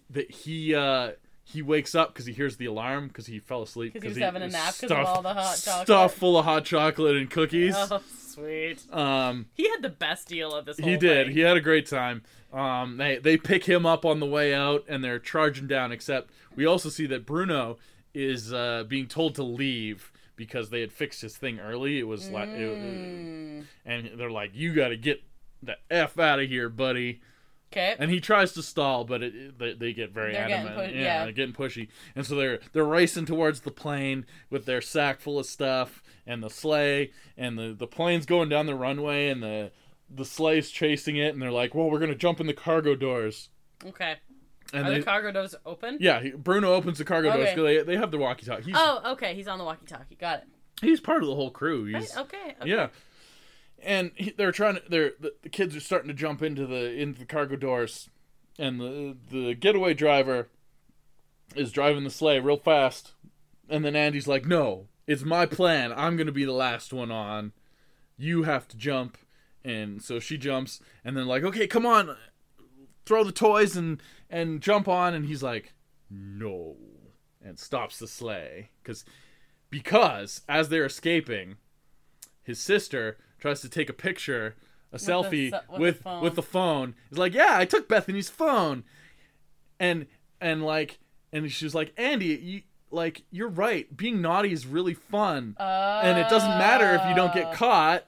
He wakes up because he hears the alarm because he fell asleep because he was having a nap because of all the hot chocolate. Stuff full of hot chocolate and cookies. Oh, sweet. He had the best deal of this whole thing. He did. Thing. He had a great time. They pick him up on the way out and they're charging down. Except we also see that Bruno is being told to leave because they had fixed his thing early. It was and they're like, "You got to get the F out of here, buddy." Okay. And he tries to stall, but they get very adamant. They're getting pushy. And so they're racing towards the plane with their sack full of stuff and the sleigh, and the plane's going down the runway, and the sleigh's chasing it, and they're like, "Well, we're going to jump in the cargo doors." Okay. And are the cargo doors open? Yeah, Bruno opens the cargo doors because they have the walkie-talkie. Okay. He's on the walkie-talkie. Got it. He's part of the whole crew. Okay. Yeah. And the kids are starting to jump into the cargo doors, and the getaway driver is driving the sleigh real fast, and then Andy's like, "No, it's my plan. I'm going to be the last one on. You have to jump." And so she jumps, and then like, "Okay, come on, throw the toys and jump on." And he's like, "No," and stops the sleigh because as they're escaping, his sister tries to take a picture, selfie with the phone. He's like, "Yeah, I took Bethany's phone," and she was like, "Andy, you're right. Being naughty is really fun, and it doesn't matter if you don't get caught."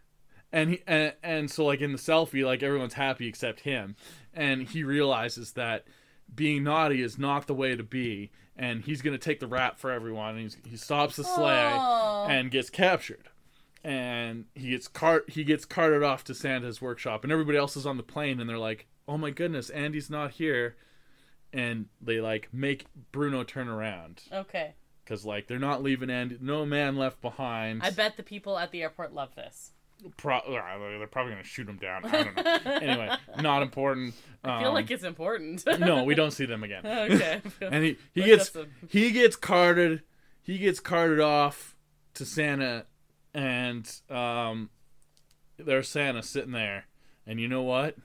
And so like in the selfie, like everyone's happy except him, and he realizes that being naughty is not the way to be, and he's gonna take the rap for everyone. And he stops the sleigh and gets captured. And he gets carted off to Santa's workshop, and everybody else is on the plane, and they're like, "Oh my goodness, Andy's not here," and they like make Bruno turn around. Okay. Because like they're not leaving Andy, no man left behind. I bet the people at the airport love this. They're probably gonna shoot him down. I don't know. Anyway, not important. I feel like it's important. No, we don't see them again. Okay. And he gets carted off to Santa. And there's Santa sitting there, and you know what?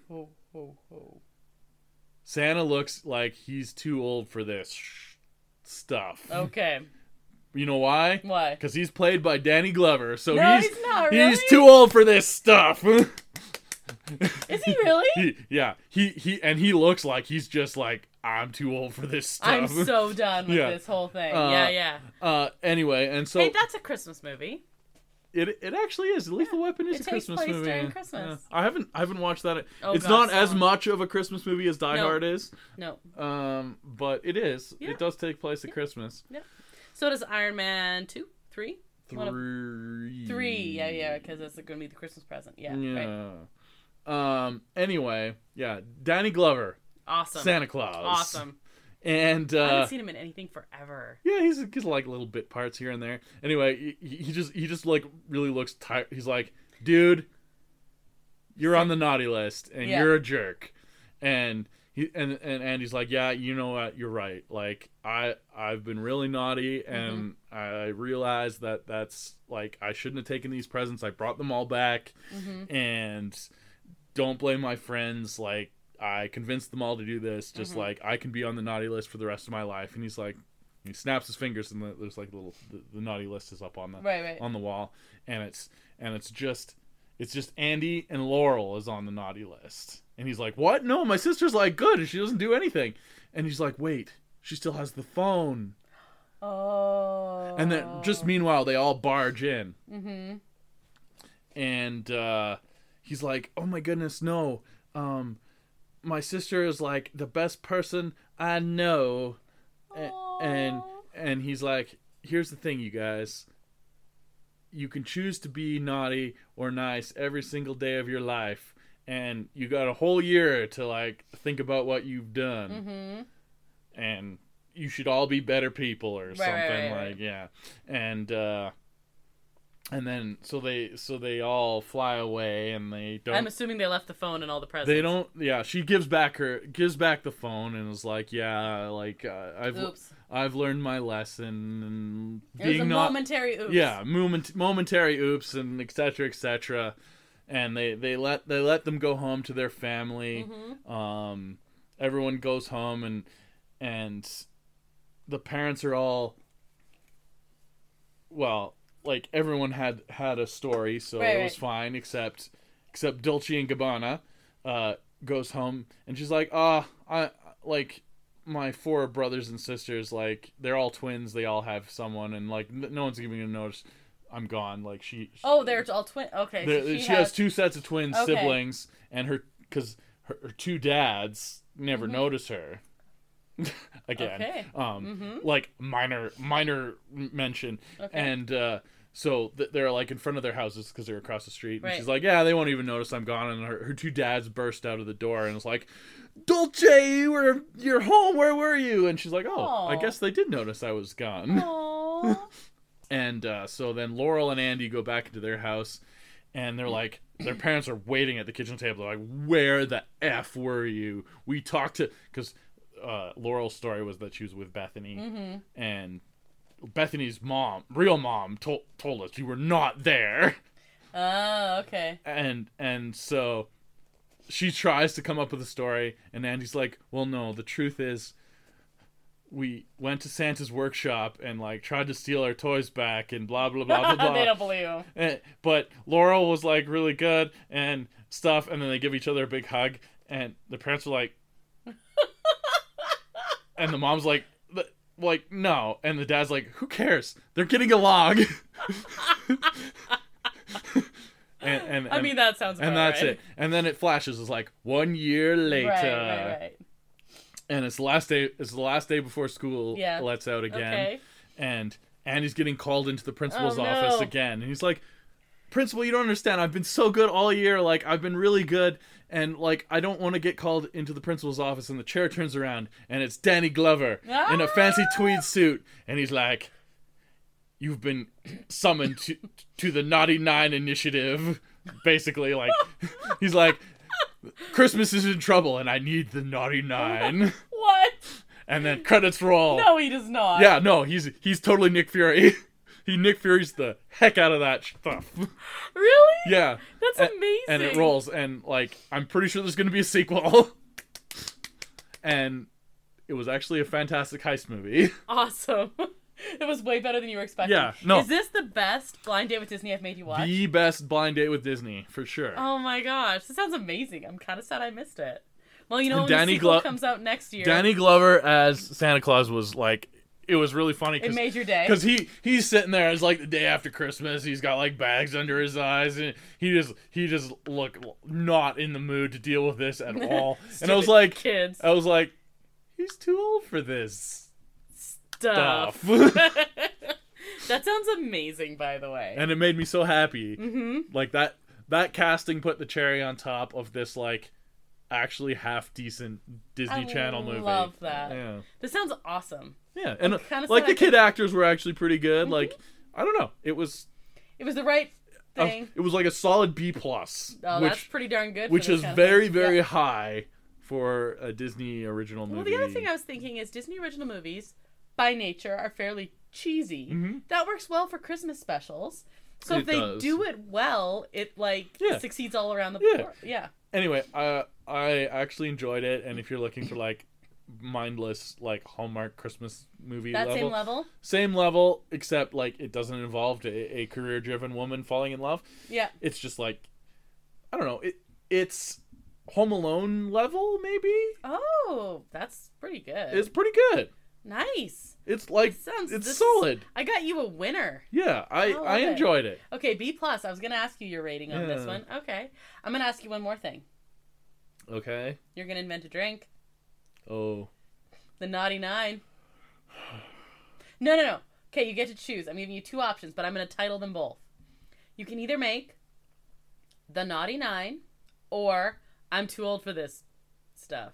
Santa looks like he's too old for this stuff. Okay. You know why? Why? Because he's played by Danny Glover, so he's not. Really? He's too old for this stuff. Is he really? He looks like he's just like, "I'm too old for this stuff." I'm so done with this whole thing. Anyway, and so hey, that's a Christmas movie. It actually is. Lethal Weapon is a Christmas movie. It takes place during Christmas. I haven't watched that. It's not as much of a Christmas movie as Die Hard is. No. But it is. Yeah. It does take place at Christmas. Yeah. So does Iron Man 2? 3? 3. Yeah, because that's going to be the Christmas present. Yeah. Right. Anyway, Danny Glover. Awesome. Santa Claus. Awesome. And I haven't seen him in anything forever. Yeah, he's like little bit parts here and there. Anyway, he just like really looks tired. He's like, "Dude, you're on the naughty list, and you're a jerk." And Andy's like, "Yeah, you know what? You're right. Like I've been really naughty, and I realized that's like I shouldn't have taken these presents. I brought them all back, and don't blame my friends. Like I convinced them all to do this. Just like I can be on the naughty list for the rest of my life." And he's like, he snaps his fingers, and there's like the naughty list is up on the on the wall, and it's just Andy and Laurel is on the naughty list. And he's like, "What? No, my sister's like good, and she doesn't do anything." And he's like, "Wait, she still has the phone." Oh. And then just meanwhile, they all barge in. And he's like, "Oh my goodness, no. My sister is like the best person I know." And he's like, "Here's the thing, you guys. You can choose to be naughty or nice every single day of your life, and you got a whole year to like think about what you've done, and you should all be better people or something." And And then so they all fly away, and they don't. I'm assuming they left the phone and all the presents. They don't. Yeah, she gives back the phone and is like, yeah, like I've learned my lesson, and it was a momentary oops. Yeah, momentary oops, and etc. etc. And they let them go home to their family. Mm-hmm. Everyone goes home, and the parents are all, well, like everyone had a story, so it was fine, except Dolce and Gabbana goes home, and she's like, I like my 4 brothers and sisters, like they're all twins, they all have someone, and like no one's giving a notice I'm gone. Like they're all twin. Okay, so she has 2 sets of twin siblings, and because her 2 dads never notice her. Again, okay. Like minor mention, and so they're like in front of their houses because they're across the street, and she's like, yeah, they won't even notice I'm gone, and her 2 dads burst out of the door and it's like, Dolce, you're home, where were you? And she's like, I guess they did notice I was gone. And so then Laurel and Andy go back into their house, and they're like, their parents are waiting at the kitchen table. They're like, where the F were you? We talked to, because Laurel's story was that she was with Bethany, and Bethany's real mom told us you were not there. Oh, okay. And so she tries to come up with a story, and Andy's like, well, no, the truth is we went to Santa's workshop and like tried to steal our toys back and blah blah blah blah blah. They don't believe him. But Laurel was like really good and stuff, and then they give each other a big hug, and the parents were like, and the mom's like no, and the dad's like, who cares? They're getting along. and I mean, that sounds about and that's right. it. And then it flashes. It's like 1 year later. Right. And it's the last day. It's the last day before school lets out again. Okay. And Andy's getting called into the principal's office again. And he's like, Principal, you don't understand. I've been so good all year. Like, I've been really good. And, like, I don't want to get called into the principal's office. And the chair turns around. And it's Danny Glover in a fancy tweed suit. And he's like, you've been summoned to the Naughty Nine initiative. Basically, like, he's like, Christmas is in trouble and I need the Naughty Nine. What? And then credits roll. No, he does not. Yeah, no, he's totally Nick Fury. He Nick Fury's the heck out of that stuff. Really? Yeah. That's amazing. And it rolls, and like I'm pretty sure there's going to be a sequel. And it was actually a fantastic heist movie. Awesome. It was way better than you were expecting. Yeah, no. Is this the best blind date with Disney I've made you watch? The best blind date with Disney, for sure. Oh my gosh, this sounds amazing. I'm kind of sad I missed it. Well, you know, when the sequel comes out next year. Danny Glover as Santa Claus was like, it was really funny. It made your day. Because he's sitting there, it's like the day after Christmas, he's got like bags under his eyes, and he just looked not in the mood to deal with this at all. And I was like, kids. I was like, he's too old for this stuff. That sounds amazing, by the way. And it made me so happy. Mm-hmm. Like that casting put the cherry on top of this like actually half decent Disney Channel movie. I love that. Yeah. This sounds awesome. Yeah, and like the kid actors were actually pretty good. Mm-hmm. Like I don't know, it was the right thing. It was like a solid B+. Oh, that's pretty darn good. Which is very high for a Disney original movie. Well, the other thing I was thinking is Disney original movies, by nature, are fairly cheesy. Mm-hmm. That works well for Christmas specials. So if they do it well, it succeeds all around the board. Yeah. Anyway, I actually enjoyed it, and if you're looking for like mindless like Hallmark Christmas movie same level, except like it doesn't involve a career-driven woman falling in love. Yeah. It's just like, I don't know, it's Home Alone level maybe. Oh, that's pretty good. It's pretty good. Nice. It's like it's solid. I got you a winner. Yeah, I enjoyed it. Okay, B+. I was gonna ask you your rating on this one. Okay, I'm gonna ask you one more thing. Okay. You're gonna invent a drink. Oh. The Naughty Nine. No. Okay, you get to choose. I'm giving you 2 options, but I'm gonna title them both. You can either make The Naughty Nine or I'm Too Old for This stuff.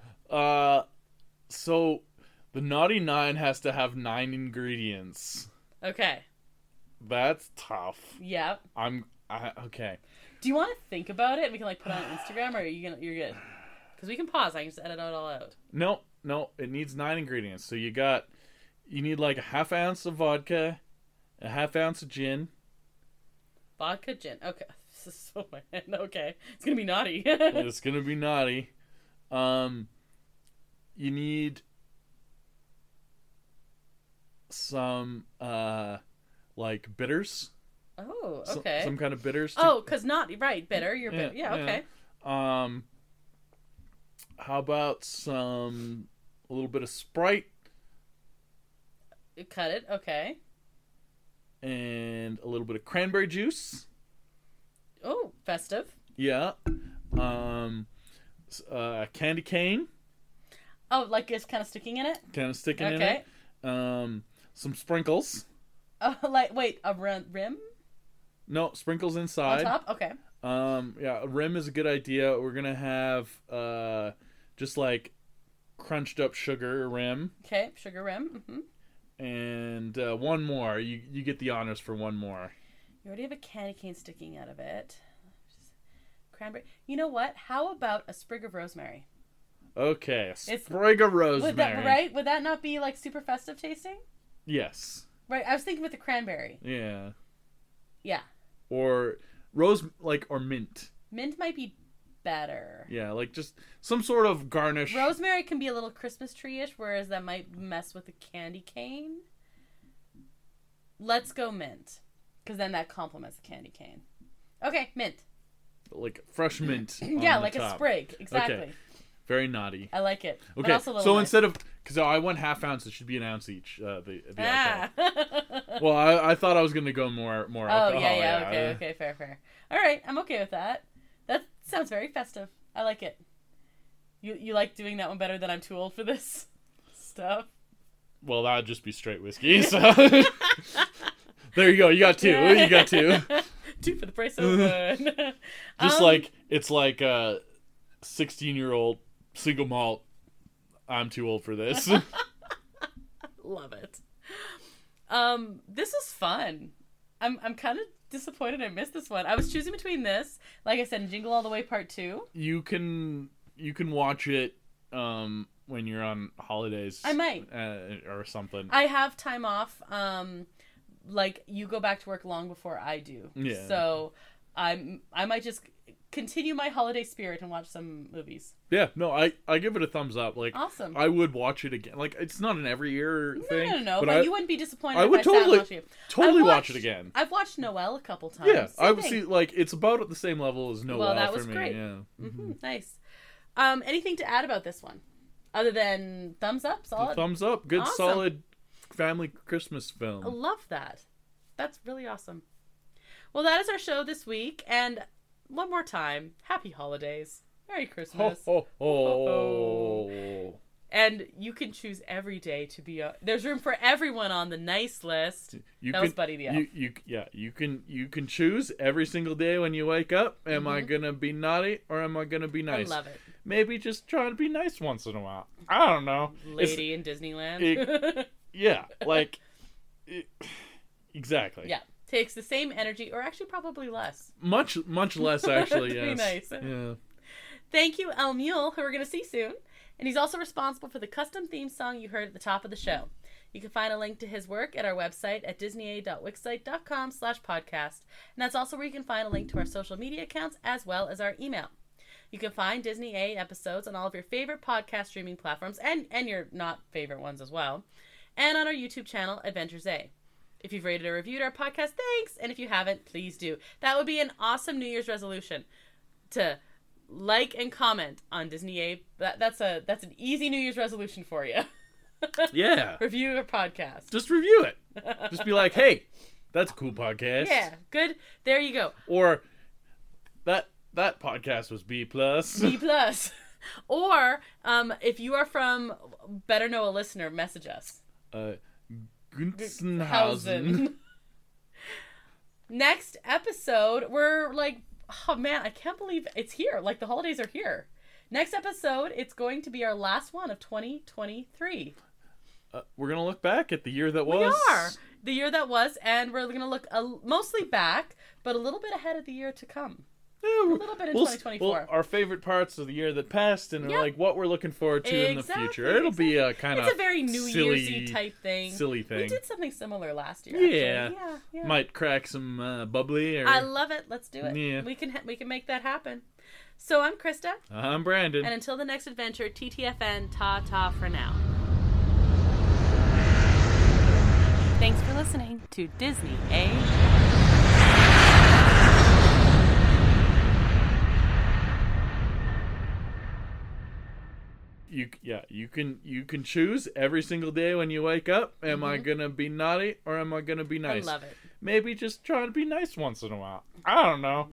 So the Naughty Nine has to have 9 ingredients. Okay. That's tough. Yep. Okay. Do you want to think about it? We can like put it on Instagram, or you're good? Because we can pause. I can just edit it all out. No. It needs 9 ingredients. So you need like a half ounce of vodka, a half ounce of gin. Vodka, gin. Okay. This is so okay. It's gonna be naughty. It's gonna be naughty. You need some like bitters. Oh, okay. Some kind of bitters. Because right, bitter. You're bitter. Yeah, okay. How about a little bit of Sprite? Cut it. Okay. And a little bit of cranberry juice. Oh, festive. Yeah. Candy cane. Oh, like it's kind of sticking in it? Kind of sticking in it. Some sprinkles. Oh, wait, a rim? No, sprinkles inside. On top? Okay. Yeah, a rim is a good idea. We're gonna have just like crunched up sugar rim. Okay, sugar rim. Mm-hmm. And one more. You get the honors for one more. You already have a candy cane sticking out of it. Cranberry. You know what? How about a sprig of rosemary? Okay, a sprig of rosemary. Would that not be like super festive tasting? Yes. Right. I was thinking with the cranberry. Yeah. Yeah. Or or mint. Mint might be better. Yeah, like just some sort of garnish. Rosemary can be a little Christmas tree-ish, whereas that might mess with the candy cane. Let's go mint, because then that complements the candy cane. Okay, mint. Like fresh mint. Yeah, like top. A sprig. Exactly. Okay. Very naughty. I like it. Okay, so instead of... Because I went half ounce, it should be an ounce each, the alcohol. Well, I thought I was going to go more alcohol. Oh, yeah. Okay, fair. All right, I'm okay with that. That sounds very festive. I like it. You like doing that one better than I'm too old for this stuff? Well, that would just be straight whiskey, so... There you go, you got 2. You got 2. 2 for the price of one. Just like, it's like a 16-year-old single malt. I'm too old for this. Love it. This is fun. I'm kind of disappointed I missed this one. I was choosing between this, like I said, and Jingle All the Way Part 2. You can watch it when you're on holidays. I might. Or something. I have time off. Like you go back to work long before I do. Yeah. So I might just continue my holiday spirit and watch some movies. Yeah, no, I give it a thumbs up. Like, awesome. I would watch it again. Like, it's not an every year thing. No, but you wouldn't be disappointed. I would totally watch it again. I've watched Noelle a couple times. Yeah, I would see, like, it's about at the same level as Noelle for me. Well, that was great. Yeah. Mm-hmm. Nice. Anything to add about this one? Other than thumbs up? Solid? Thumbs up. Good, awesome. Solid family Christmas film. I love that. That's really awesome. Well, that is our show this week, and one more time, happy holidays. Merry Christmas. Ho, ho, ho. And you can choose every day to be there's room for everyone on the nice list. Was Buddy the Elf. You can choose every single day when you wake up. Am I gonna be naughty or am I gonna be nice? I love it. Maybe just try to be nice once in a while. I don't know. Lady in Disneyland. Exactly. Yeah. Takes the same energy, or actually probably less. Much less, actually, yes. Be nice. Yeah. Thank you, El Mule, who we're going to see soon. And he's also responsible for the custom theme song you heard at the top of the show. You can find a link to his work at our website at disneya.wixsite.com/podcast. And that's also where you can find a link to our social media accounts as well as our email. You can find Disney A episodes on all of your favorite podcast streaming platforms and your not favorite ones as well. And on our YouTube channel, Adventures A. If you've rated or reviewed our podcast, thanks. And if you haven't, please do. That would be an awesome New Year's resolution to like and comment on Disney A. That's an easy New Year's resolution for you. Yeah. Review our podcast. Just review it. Just be like, hey, that's a cool podcast. Yeah, good. There you go. Or that podcast was B+. B+. Or if you are from Better Know a Listener, message us. Gunzenhausen. Next episode, we're like, oh man, I can't believe it's here. Like, the holidays are here. Next episode, it's going to be our last one of 2023. we're gonna look back at the year that was. We are the year that was, and we're gonna look mostly back, but a little bit ahead of the year to come. A little bit in 2024. Well, our favorite parts of the year that passed, and like what we're looking forward to in the future. It'll be a kind of it's a very New Year's-y type thing. Silly thing. We did something similar last year. Yeah. Might crack some bubbly. Or... I love it. Let's do it. Yeah. We can make that happen. So I'm Krista. I'm Brandon. And until the next adventure, TTFN, ta-ta for now. Thanks for listening to Disney, You can choose every single day when you wake up. Am I gonna be naughty or am I gonna be nice? I love it. Maybe just try to be nice once in a while. I don't know.